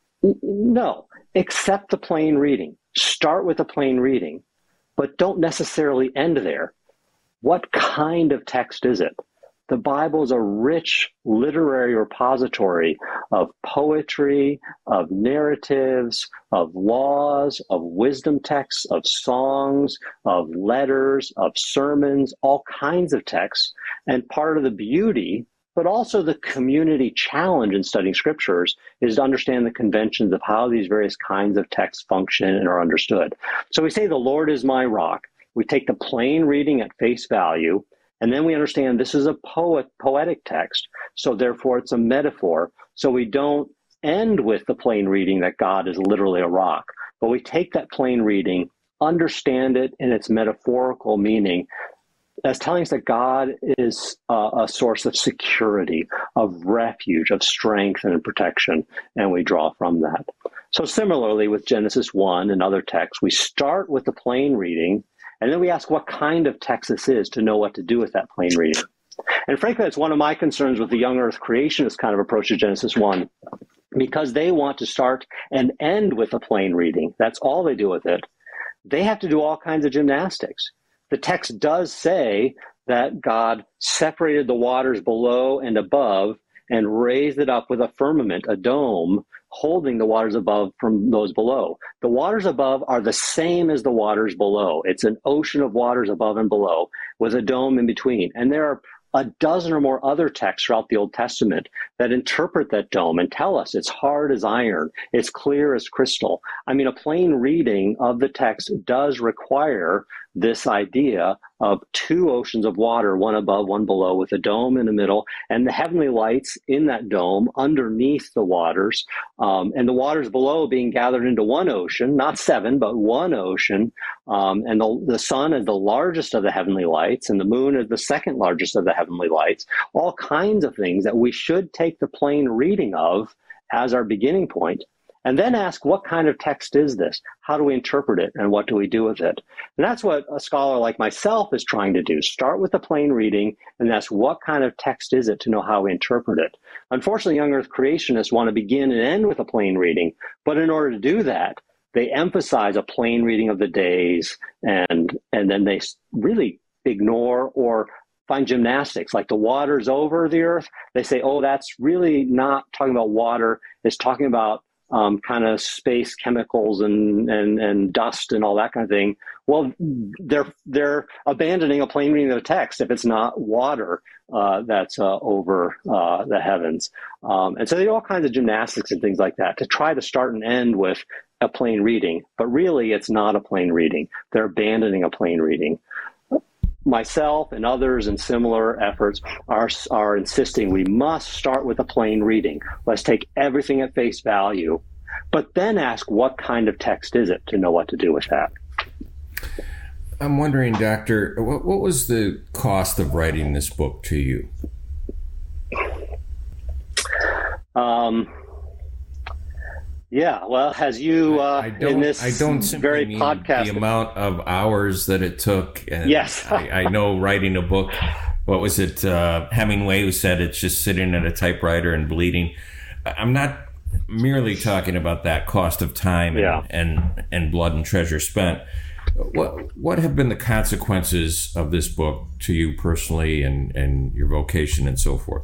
no, accept the plain reading. Start with the plain reading, but don't necessarily end there. What kind of text is it? The Bible is a rich literary repository of poetry, of narratives, of laws, of wisdom texts, of songs, of letters, of sermons, all kinds of texts. And part of the beauty, but also the community challenge in studying scriptures, is to understand the conventions of how these various kinds of texts function and are understood. So we say, the Lord is my rock. We take the plain reading at face value, and then we understand this is a poet, poetic text, so therefore it's a metaphor. So we don't end with the plain reading that God is literally a rock, but we take that plain reading, understand it in its metaphorical meaning, as telling us that God is uh, a source of security, of refuge, of strength and protection, and we draw from that. So similarly with Genesis one and other texts, we start with the plain reading, and then we ask what kind of text this is to know what to do with that plain reading. And frankly, that's one of my concerns with the young earth creationist kind of approach to Genesis one, because they want to start and end with a plain reading. That's all they do with it. They have to do all kinds of gymnastics. The text does say that God separated the waters below and above and raised it up with a firmament, a dome, holding the waters above from those below. The waters above are the same as the waters below. It's an ocean of waters above and below with a dome in between. And there are a dozen or more other texts throughout the Old Testament that interpret that dome and tell us it's hard as iron, it's clear as crystal. I mean, a plain reading of the text does require this idea of two oceans of water, one above, one below, with a dome in the middle, and the heavenly lights in that dome underneath the waters, um, and the waters below being gathered into one ocean, not seven, but one ocean, um, and the, the sun is the largest of the heavenly lights, and the moon is the second largest of the heavenly lights, all kinds of things that we should take the plain reading of as our beginning point. And then ask, what kind of text is this? How do we interpret it? And what do we do with it? And that's what a scholar like myself is trying to do. Start with the plain reading and ask, what kind of text is it to know how we interpret it? Unfortunately, young earth creationists want to begin and end with a plain reading. But in order to do that, they emphasize a plain reading of the days, and, and then they really ignore or find gymnastics, like the waters over the earth. They say, oh, that's really not talking about water. It's talking about Um, kind of space chemicals and, and and dust and all that kind of thing. Well, they're they're abandoning a plain reading of the text if it's not water uh, that's uh, over uh, the heavens. Um, and so they do all kinds of gymnastics and things like that to try to start and end with a plain reading. But really, it's not a plain reading. They're abandoning a plain reading. Myself and others in similar efforts are are insisting we must start with a plain reading. Let's take everything at face value, but then ask, what kind of text is it to know what to do with that? I'm wondering, Doctor, what, what was the cost of writing this book to you? Um. Yeah, well, as you uh, I don't, in this I don't very mean podcast, the amount of hours that it took. And yes, I, I know writing a book. What was it? Uh, Hemingway, who said it's just sitting at a typewriter and bleeding. I'm not merely talking about that cost of time and yeah. and, and blood and treasure spent. What what have been the consequences of this book to you personally and, and your vocation and so forth?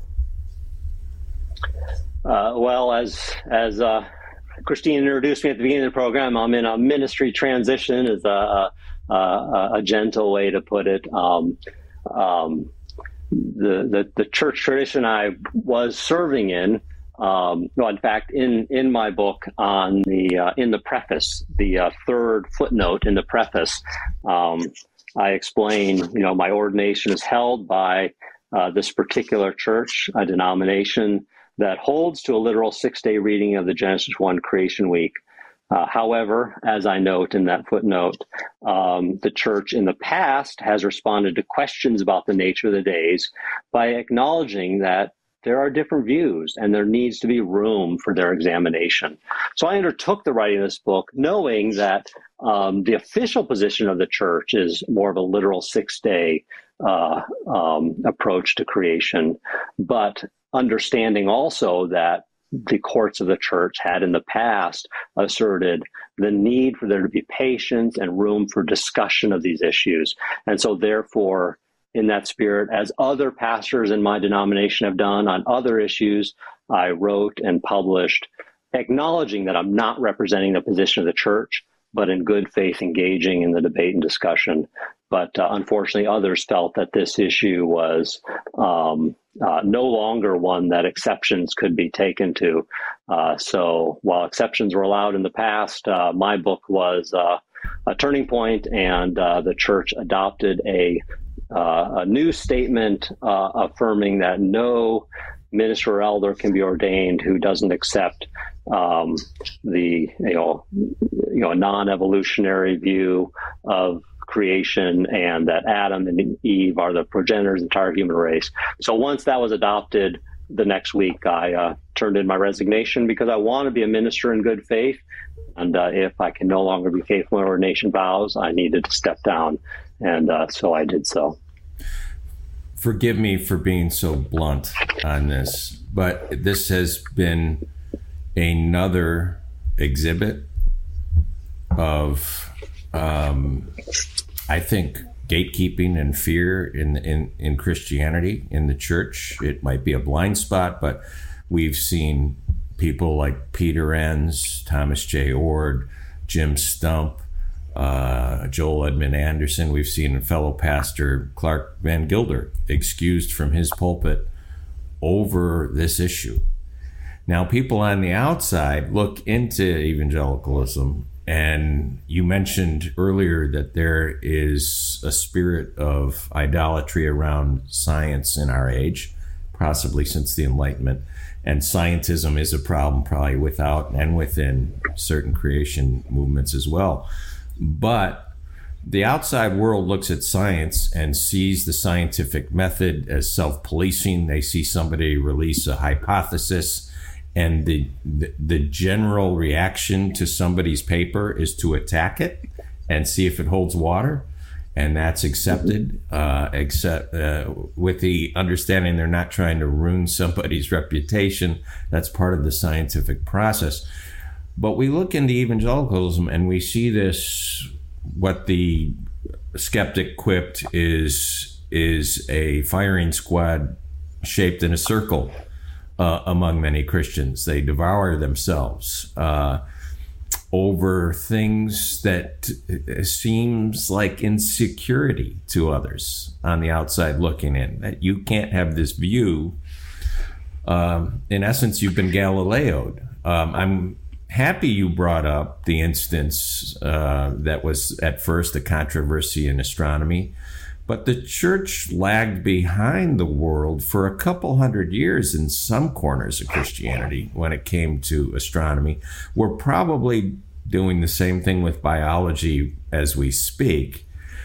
Uh, well, as as uh, Christine introduced me at the beginning of the program, I'm in a ministry transition, is a, a, a gentle way to put it. Um, um, the, the the church tradition I was serving in, um, no, in fact, in, in my book, on the uh, in the preface, the uh, third footnote in the preface, um, I explain, you know, my ordination is held by uh, this particular church, a denomination that holds to a literal six-day reading of the Genesis one creation week. Uh, however, as I note in that footnote, um, the church in the past has responded to questions about the nature of the days by acknowledging that there are different views and there needs to be room for their examination. So I undertook the writing of this book knowing that um, the official position of the church is more of a literal six-day uh, um, approach to creation, but understanding also that the courts of the church had in the past asserted the need for there to be patience and room for discussion of these issues. And so therefore, in that spirit, as other pastors in my denomination have done on other issues, I wrote and published acknowledging that I'm not representing the position of the church, but in good faith engaging in the debate and discussion. But uh, unfortunately, others felt that this issue was um, uh, no longer one that exceptions could be taken to. Uh, so while exceptions were allowed in the past, uh, my book was uh, a turning point, and uh, the church adopted a Uh, a new statement uh, affirming that no minister or elder can be ordained who doesn't accept um, the you know you know non-evolutionary view of creation, and that Adam and Eve are the progenitors of the entire human race. So once that was adopted, the next week I uh, turned in my resignation because I want to be a minister in good faith, and uh, if I can no longer be faithful in ordination vows, I needed to step down. And uh, so I did so. Forgive me for being so blunt on this, but this has been another exhibit of, um, I think, gatekeeping and fear in, in, in Christianity, in the church. It might be a blind spot, but we've seen people like Peter Enns, Thomas J. Ord, Jim Stump, Uh, Joel Edmund Anderson. We've seen fellow pastor Clark Van Gilder excused from his pulpit over this issue. Now, people on the outside look into evangelicalism, and you mentioned earlier that there is a spirit of idolatry around science in our age, possibly since the Enlightenment. And scientism is a problem probably without and within certain creation movements as well. But the outside world looks at science and sees the scientific method as self-policing. They see somebody release a hypothesis, and the, the the general reaction to somebody's paper is to attack it and see if it holds water, and that's accepted, uh, except uh, with the understanding they're not trying to ruin somebody's reputation. That's part of the scientific process. But we look into evangelicalism and we see this, what the skeptic quipped is is a firing squad shaped in a circle uh, among many Christians. They devour themselves uh, over things that seems like insecurity to others on the outside looking in. That you can't have this view. Um, in essence, you've been Galileoed. Um, I'm happy you brought up the instance uh, that was at first a controversy in astronomy, but the church lagged behind the world for a couple hundred years in some corners of Christianity when it came to astronomy. We're probably doing the same thing with biology as we speak.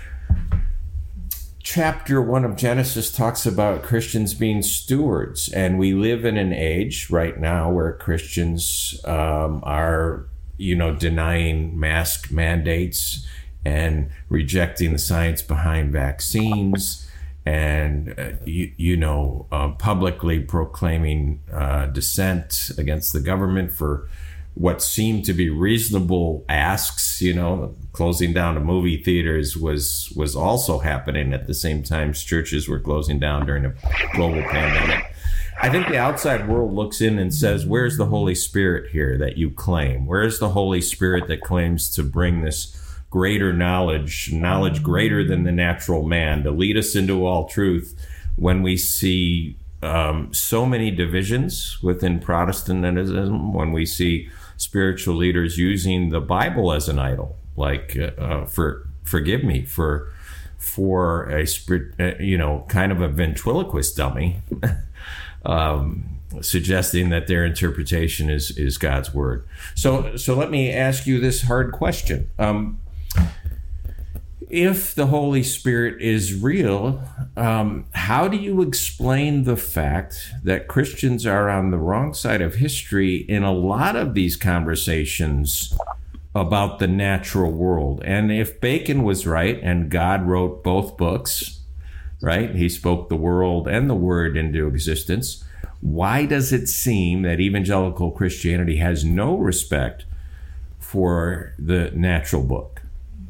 Chapter one of Genesis talks about Christians being stewards, and we live in an age right now where Christians um, are, you know, denying mask mandates and rejecting the science behind vaccines, and uh, you, you know, uh, publicly proclaiming uh, dissent against the government for what seemed to be reasonable asks. You know, closing down of movie theaters was was also happening at the same time churches were closing down during a global pandemic. I think the outside world looks in and says, where's the Holy Spirit here that you claim? Where's the Holy Spirit that claims to bring this greater knowledge, knowledge greater than the natural man, to lead us into all truth, when we see um, so many divisions within Protestantism, when we see spiritual leaders using the Bible as an idol, like uh, for forgive me for for a spirit, uh, you know, kind of a ventriloquist dummy, um, suggesting that their interpretation is is God's word. So so let me ask you this hard question. Um, if the Holy Spirit is real, um, how do you explain the fact that Christians are on the wrong side of history in a lot of these conversations about the natural world? And if Bacon was right and God wrote both books, right? He spoke the world and the word into existence. Why does it seem that evangelical Christianity has no respect for the natural book?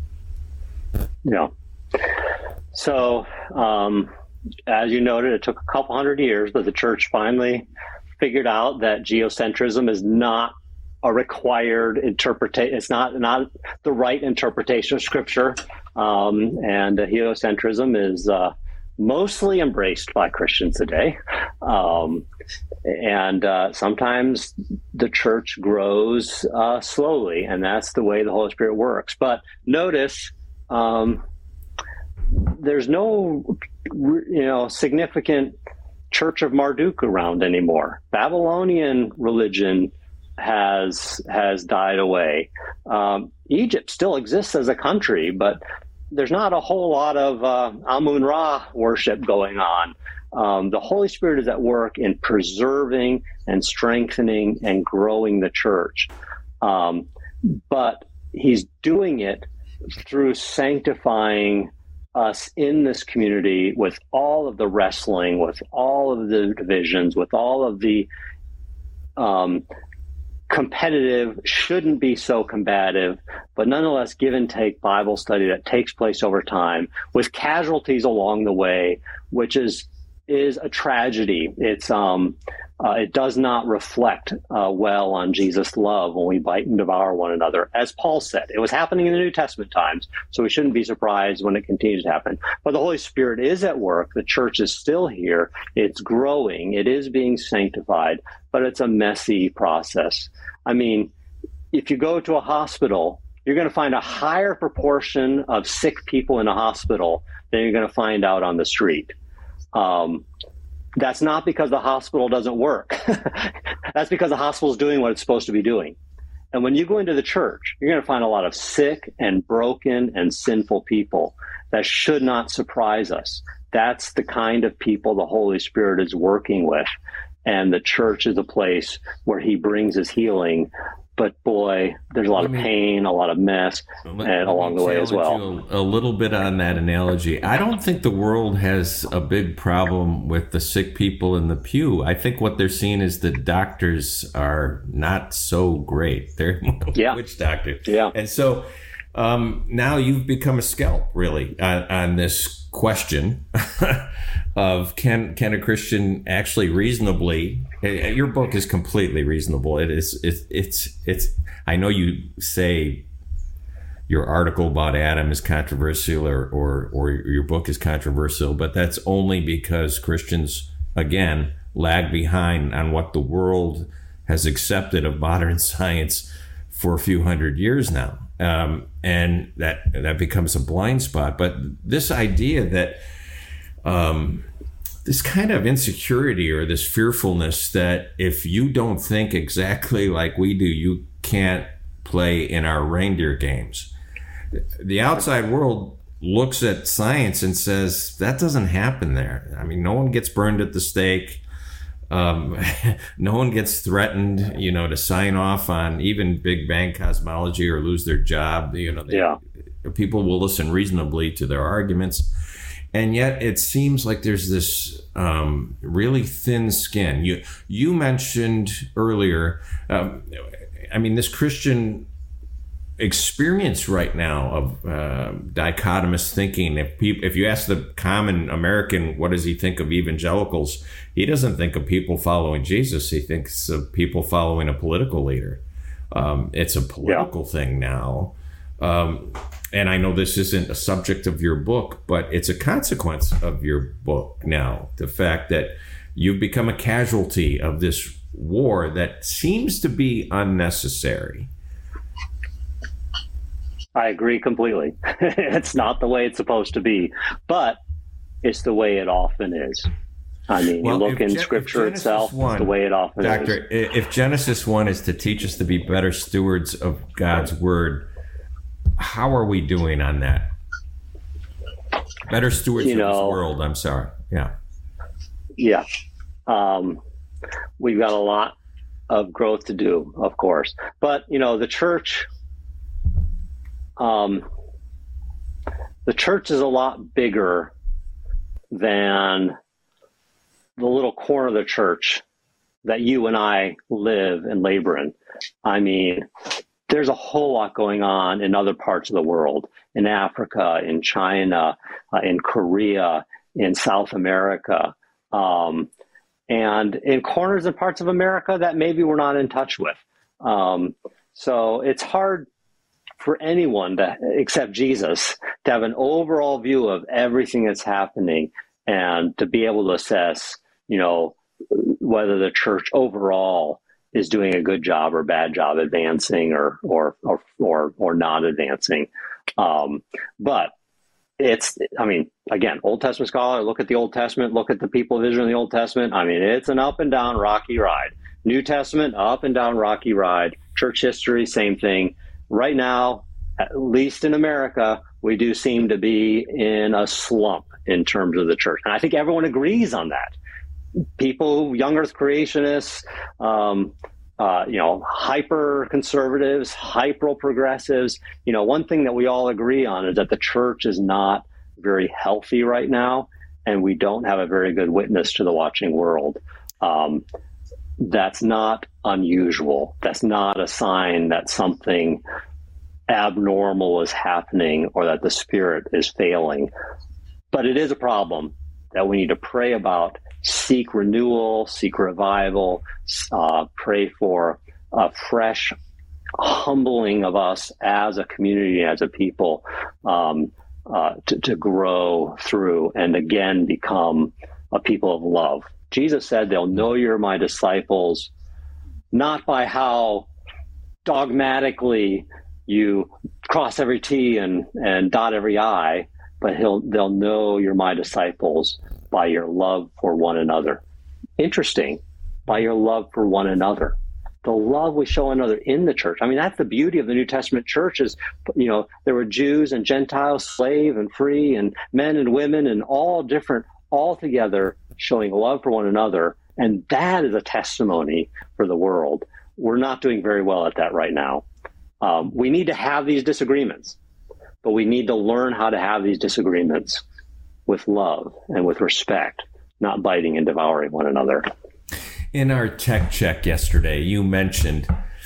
Yeah. So, um, as you noted, it took a couple hundred years, but the church finally figured out that geocentrism is not a required interpretation. It's not not the right interpretation of Scripture, um, and uh, heliocentrism is uh, mostly embraced by Christians today. Um, and uh, sometimes the church grows uh, slowly, and that's the way the Holy Spirit works. But notice, um, there's no, you know, significant Church of Marduk around anymore. Babylonian religion has has died away. Um, Egypt still exists as a country, but there's not a whole lot of uh, Amun-Ra worship going on. Um, the Holy Spirit is at work in preserving and strengthening and growing the church. Um, but he's doing it through sanctifying us in this community with all of the wrestling, with all of the divisions, with all of the um, competitive, shouldn't be so combative, but nonetheless give and take Bible study that takes place over time with casualties along the way, which is is a tragedy. It's um, uh, it does not reflect uh, well on Jesus' love when we bite and devour one another. As Paul said, it was happening in the New Testament times, so we shouldn't be surprised when it continues to happen. But the Holy Spirit is at work. The church is still here. It's growing. It is being sanctified, but it's a messy process. I mean, if you go to a hospital, you're going to find a higher proportion of sick people in a hospital than you're going to find out on the street. Um, that's not because the hospital doesn't work. That's because the hospital is doing what it's supposed to be doing. And when you go into the church, you're going to find a lot of sick and broken and sinful people. That should not surprise us. That's the kind of people the Holy Spirit is working with. And the church is a place where he brings his healing. But boy, there's a lot of pain, a lot of mess, let, and along the way as well. A, a little bit on that analogy. I don't think the world has a big problem with the sick people in the pew. I think what they're seeing is the doctors are not so great. They're yeah. witch doctors. Yeah. And so um, now you've become a scalp, really, on, on this question of can can a Christian actually reasonably. Your book is completely reasonable. It is. It's. It's. It's. I know you say your article about Adam is controversial, or, or or your book is controversial, but that's only because Christians again lag behind on what the world has accepted of modern science for a few hundred years now, um, and that that becomes a blind spot. But this idea that. Um, This kind of insecurity or this fearfulness that if you don't think exactly like we do, you can't play in our reindeer games. The outside world looks at science and says, that doesn't happen there. I mean, no one gets burned at the stake. Um, no one gets threatened, you know, to sign off on even Big Bang cosmology or lose their job. You know, they, yeah. people will listen reasonably to their arguments. And yet it seems like there's this um, really thin skin. You you mentioned earlier, um, I mean, this Christian experience right now of uh, dichotomous thinking. If people, if you ask the common American, what does he think of evangelicals? He doesn't think of people following Jesus. He thinks of people following a political leader. Um, it's a political yeah. thing now. Um, and I know this isn't a subject of your book, but it's a consequence of your book now. The fact that you've become a casualty of this war that seems to be unnecessary. I agree completely. It's not the way it's supposed to be, but it's the way it often is. I mean, well, you look in Gen- Scripture itself, one, it's the way it often Doctor, is. Doctor, if Genesis one is to teach us to be better stewards of God's Word, how are we doing on that? Better stewards you of know, this world. I'm sorry. Yeah. Yeah. Um, we've got a lot of growth to do, of course. But, you know, the church, um, the church is a lot bigger than the little corner of the church that you and I live and labor in. I mean, there's a whole lot going on in other parts of the world, in Africa, in China, uh, in Korea, in South America, um, and in corners and parts of America that maybe we're not in touch with. Um, so it's hard for anyone to, except Jesus, to have an overall view of everything that's happening and to be able to assess, you know, whether the church overall is doing a good job or bad job advancing or or or or, or not advancing. Um, but it's, I mean, again, Old Testament scholar, look at the Old Testament, look at the people of Israel in the Old Testament. I mean, it's an up and down rocky ride. New Testament, up and down rocky ride. Church history, same thing. Right now, at least in America, we do seem to be in a slump in terms of the church. And I think everyone agrees on that. People, young earth creationists, um, uh, you know, hyper conservatives, hyper progressives. You know, one thing that we all agree on is that the church is not very healthy right now, and we don't have a very good witness to the watching world. Um, that's not unusual. That's not a sign that something abnormal is happening or that the Spirit is failing. But it is a problem that we need to pray about, seek renewal, seek revival, uh, pray for a fresh humbling of us as a community, as a people, um, uh, to, to grow through and again become a people of love. Jesus said, they'll know you're my disciples, not by how dogmatically you cross every T and, and dot every I, but he'll, they'll know you're my disciples by your love for one another. Interesting, by your love for one another. The love we show one another in the church. I mean, that's the beauty of the New Testament church is, you know, there were Jews and Gentiles, slave and free, and men and women, and all different, all together showing love for one another. And that is a testimony for the world. We're not doing very well at that right now. Um, we need to have these disagreements, but we need to learn how to have these disagreements with love and with respect, not biting and devouring one another. In our tech check yesterday, you mentioned,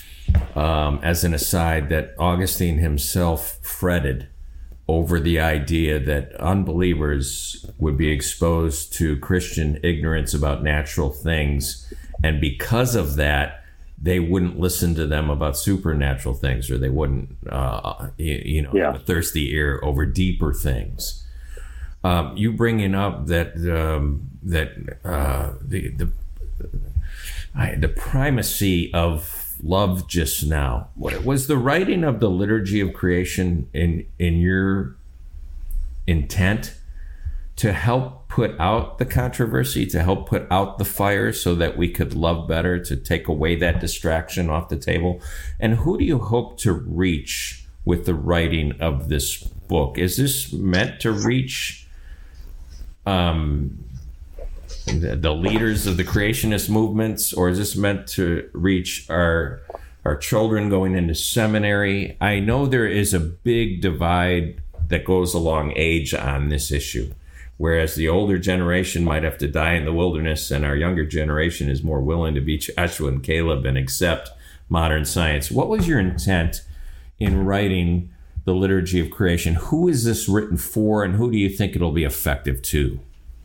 um, as an aside, that Augustine himself fretted over the idea that unbelievers would be exposed to Christian ignorance about natural things, and because of that, they wouldn't listen to them about supernatural things, or they wouldn't, uh, you, you know, yeah. have a thirsty ear over deeper things. Um, you bringing up that um, that uh, the the I, the primacy of love just now. What was the writing of the Liturgy of Creation in in your intent to help put out the controversy, to help put out the fire, so that we could love better, to take away that distraction off the table? And who do you hope to reach with the writing of this book? Is this meant to reach Um, the, the leaders of the creationist movements, or is this meant to reach our our children going into seminary? I know there is a big divide that goes along age on this issue, whereas the older generation might have to die in the wilderness, and our younger generation is more willing to be Joshua and Caleb and accept modern science. What was your intent in writing the Liturgy of Creation? Who is this written for, and who do you think it'll be effective to?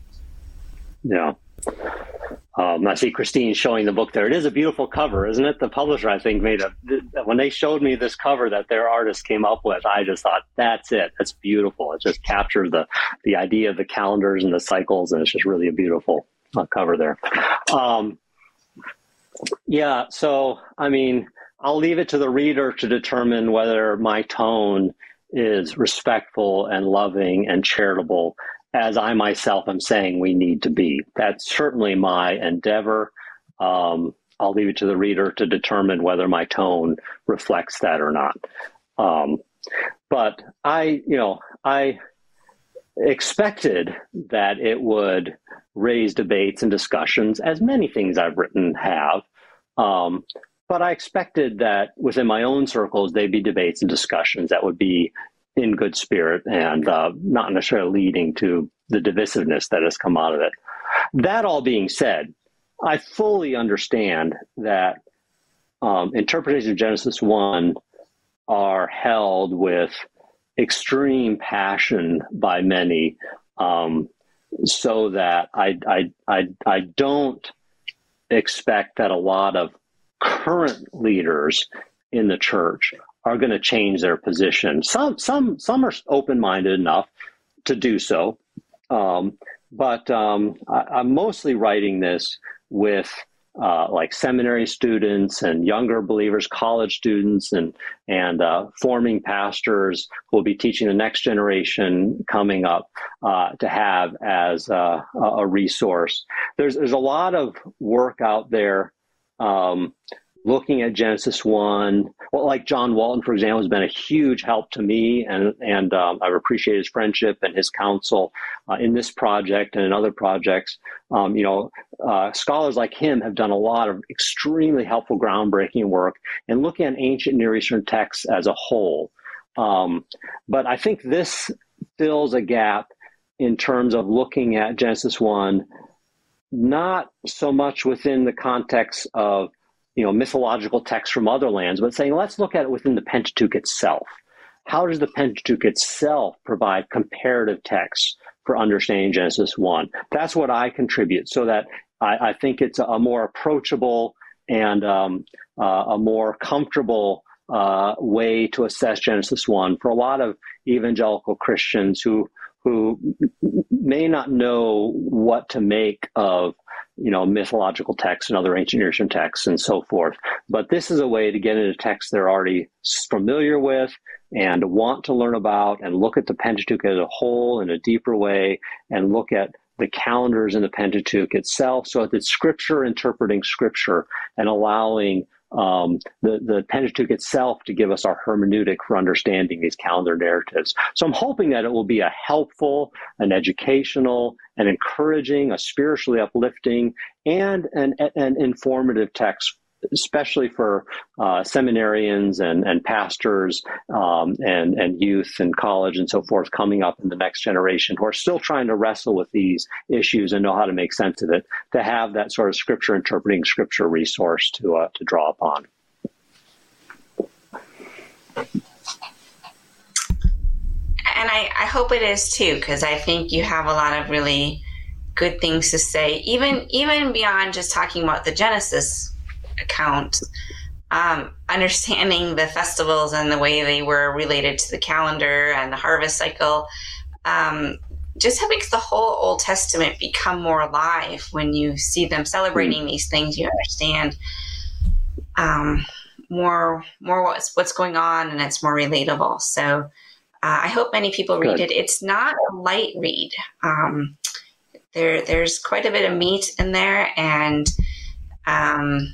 Yeah. Um, I see Christine showing the book there. It is a beautiful cover, isn't it? The publisher, I think, made a, when they showed me this cover that their artist came up with, I just thought, that's it. That's beautiful. It just captures the, the idea of the calendars and the cycles, and it's just really a beautiful uh, cover there. Um, yeah. So, I mean, I'll leave it to the reader to determine whether my tone is respectful and loving and charitable, as I myself am saying we need to be. That's certainly my endeavor. Um, I'll leave it to the reader to determine whether my tone reflects that or not. Um, but I, you know, I, expected that it would raise debates and discussions, as many things I've written have. Um, but I expected that within my own circles, they'd be debates and discussions that would be in good spirit and uh, not necessarily leading to the divisiveness that has come out of it. That all being said, I fully understand that um, interpretations of Genesis one are held with extreme passion by many, um, so that I, I, I, I don't expect that a lot of current leaders in the church are going to change their position. Some, some, some are open-minded enough to do so. Um, but um, I, I'm mostly writing this with uh, like seminary students and younger believers, college students, and and uh, forming pastors who will be teaching the next generation coming up uh, to have as uh, a resource. There's there's a lot of work out there. Um, Looking at Genesis one, well, like John Walton, for example, has been a huge help to me, and and um, I've appreciated his friendship and his counsel uh, in this project and in other projects. Um, you know, uh, scholars like him have done a lot of extremely helpful, groundbreaking work in looking at ancient Near Eastern texts as a whole. Um, but I think this fills a gap in terms of looking at Genesis one, not so much within the context of you know, mythological texts from other lands, but saying, let's look at it within the Pentateuch itself. How does the Pentateuch itself provide comparative texts for understanding Genesis one? That's what I contribute, so that I, I think it's a more approachable and um, uh, a more comfortable uh, way to assess Genesis one for a lot of evangelical Christians who who may not know what to make of you know, mythological texts and other ancient Near Eastern texts and so forth. But this is a way to get into texts they're already familiar with and want to learn about, and look at the Pentateuch as a whole in a deeper way, and look at the calendars in the Pentateuch itself. So it's Scripture interpreting Scripture and allowing um, the, the Pentateuch itself to give us our hermeneutic for understanding these calendar narratives. So I'm hoping that it will be a helpful, an educational, an encouraging, a spiritually uplifting, and an, an informative text, especially for uh, seminarians and, and pastors um, and, and youth and college and so forth coming up in the next generation who are still trying to wrestle with these issues and know how to make sense of it, to have that sort of Scripture interpreting Scripture resource to uh, to draw upon. And I, I hope it is too, because I think you have a lot of really good things to say, even even beyond just talking about the Genesis account, um, understanding the festivals and the way they were related to the calendar and the harvest cycle, um, just makes the whole Old Testament become more alive. When you see them celebrating these things, you understand um, more more what's what's going on, and it's more relatable. So uh, I hope many people read Good. it. It's not a light read. Um, there there's quite a bit of meat in there, and um,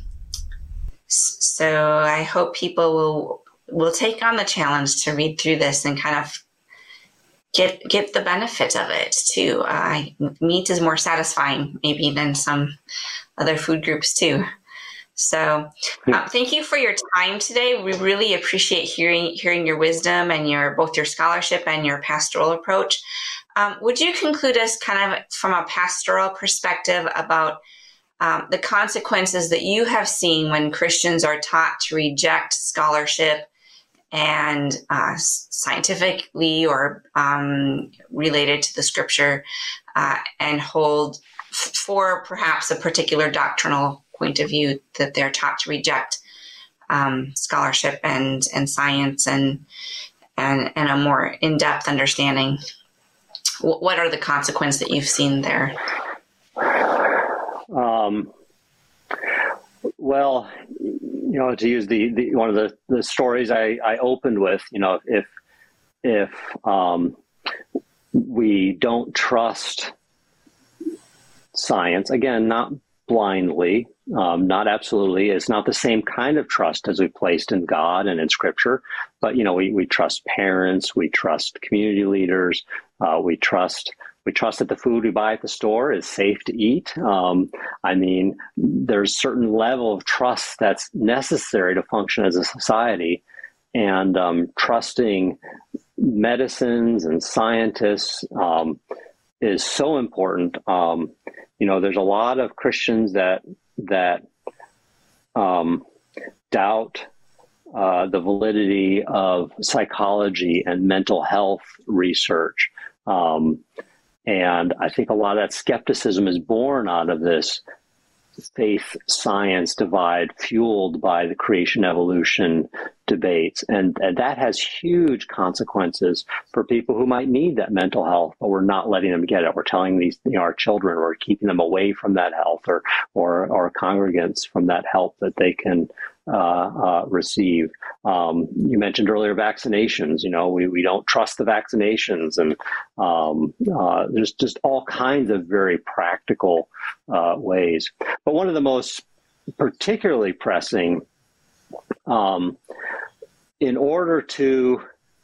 so I hope people will will take on the challenge to read through this and kind of get get the benefit of it too. Uh, meat is more satisfying maybe than some other food groups too. So uh, thank you for your time today. We really appreciate hearing hearing your wisdom and your both your scholarship and your pastoral approach. Um, would you conclude us kind of from a pastoral perspective about Um, the consequences that you have seen when Christians are taught to reject scholarship and uh, scientifically or um, related to the Scripture uh, and hold f- for perhaps a particular doctrinal point of view, that they're taught to reject um, scholarship and, and science and, and, and a more in-depth understanding? W- what are the consequences that you've seen there? Um, well, you know, to use the, the one of the, the stories I, I opened with, you know, if if um, we don't trust science, again, not blindly, Um, not absolutely. It's not the same kind of trust as we placed in God and in Scripture. But, you know, we, we trust parents, we trust community leaders, uh, we trust we trust that the food we buy at the store is safe to eat. Um, I mean, there's a certain level of trust that's necessary to function as a society. And um, trusting medicines and scientists um, is so important. Um, you know, there's a lot of Christians that that um, doubt uh, the validity of psychology and mental health research. Um, and I think a lot of that skepticism is born out of this faith-science divide fueled by the creation-evolution debates. And, and that has huge consequences for people who might need that mental health, but we're not letting them get it. We're telling these, you know, our children, we're keeping them away from that health, or, or, or congregants from that help that they can uh, uh, receive. Um, you mentioned earlier vaccinations. You know, we, we don't trust the vaccinations, and um, uh, there's just all kinds of very practical uh, ways. But one of the most particularly pressing, um, in order to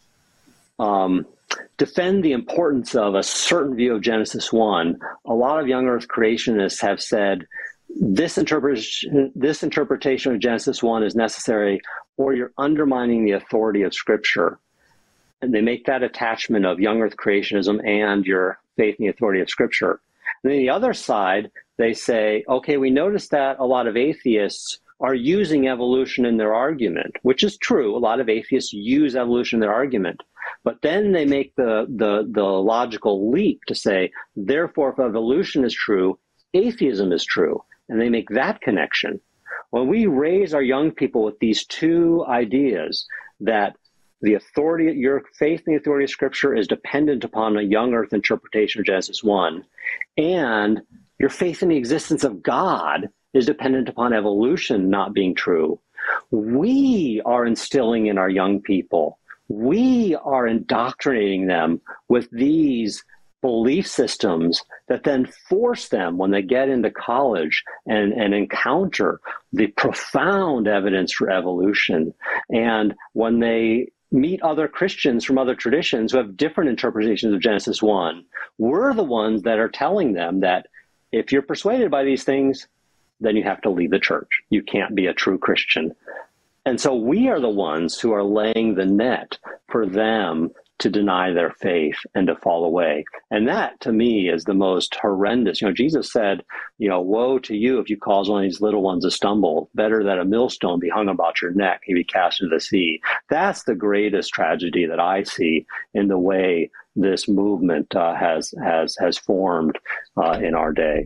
um, defend the importance of a certain view of Genesis one, a lot of young Earth creationists have said, this interpretation, this interpretation of Genesis one is necessary, or you're undermining the authority of Scripture. And they make that attachment of young Earth creationism and your faith in the authority of Scripture. And then the other side, they say, okay, we notice that a lot of atheists are using evolution in their argument, which is true. A lot of atheists use evolution in their argument. But then they make the, the, the logical leap to say, therefore, if evolution is true, atheism is true. And they make that connection. When we raise our young people with these two ideas, that the authority, your faith in the authority of Scripture is dependent upon a young Earth interpretation of Genesis one, and your faith in the existence of God is dependent upon evolution not being true, we are instilling in our young people, we are indoctrinating them with these belief systems that then force them, when they get into college and, and encounter the profound evidence for evolution, and when they meet other Christians from other traditions who have different interpretations of Genesis one, we're the ones that are telling them that if you're persuaded by these things, then you have to leave the church. You can't be a true Christian. And so we are the ones who are laying the net for them to deny their faith and to fall away. And that, to me, is the most horrendous. You know, Jesus said, you know, woe to you if you cause one of these little ones to stumble. Better that a millstone be hung about your neck and be cast into the sea. That's the greatest tragedy that I see in the way this movement uh, has has has formed uh, in our day.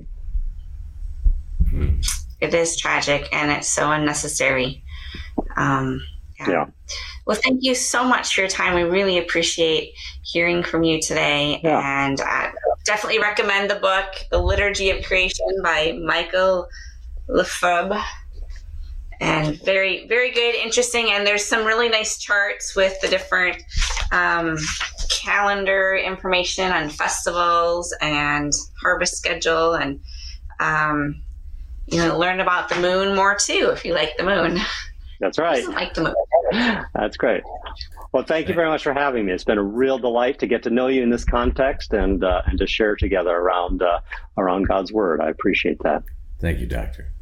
It is tragic, and it's so unnecessary. Um, yeah. yeah. Well, thank you so much for your time. We really appreciate hearing from you today. Yeah. And I definitely recommend the book, The Liturgy of Creation by Michael Lefebvre. And very, very good, interesting. And there's some really nice charts with the different um, calendar information on festivals and harvest schedule. And, um, you know, learn about the moon more too, if you like the moon. That's right. Who doesn't like the moon? That's great. Well, thank you very much for having me. It's been a real delight to get to know you in this context and uh, and to share together around uh, around God's Word. I appreciate that. Thank you, Doctor.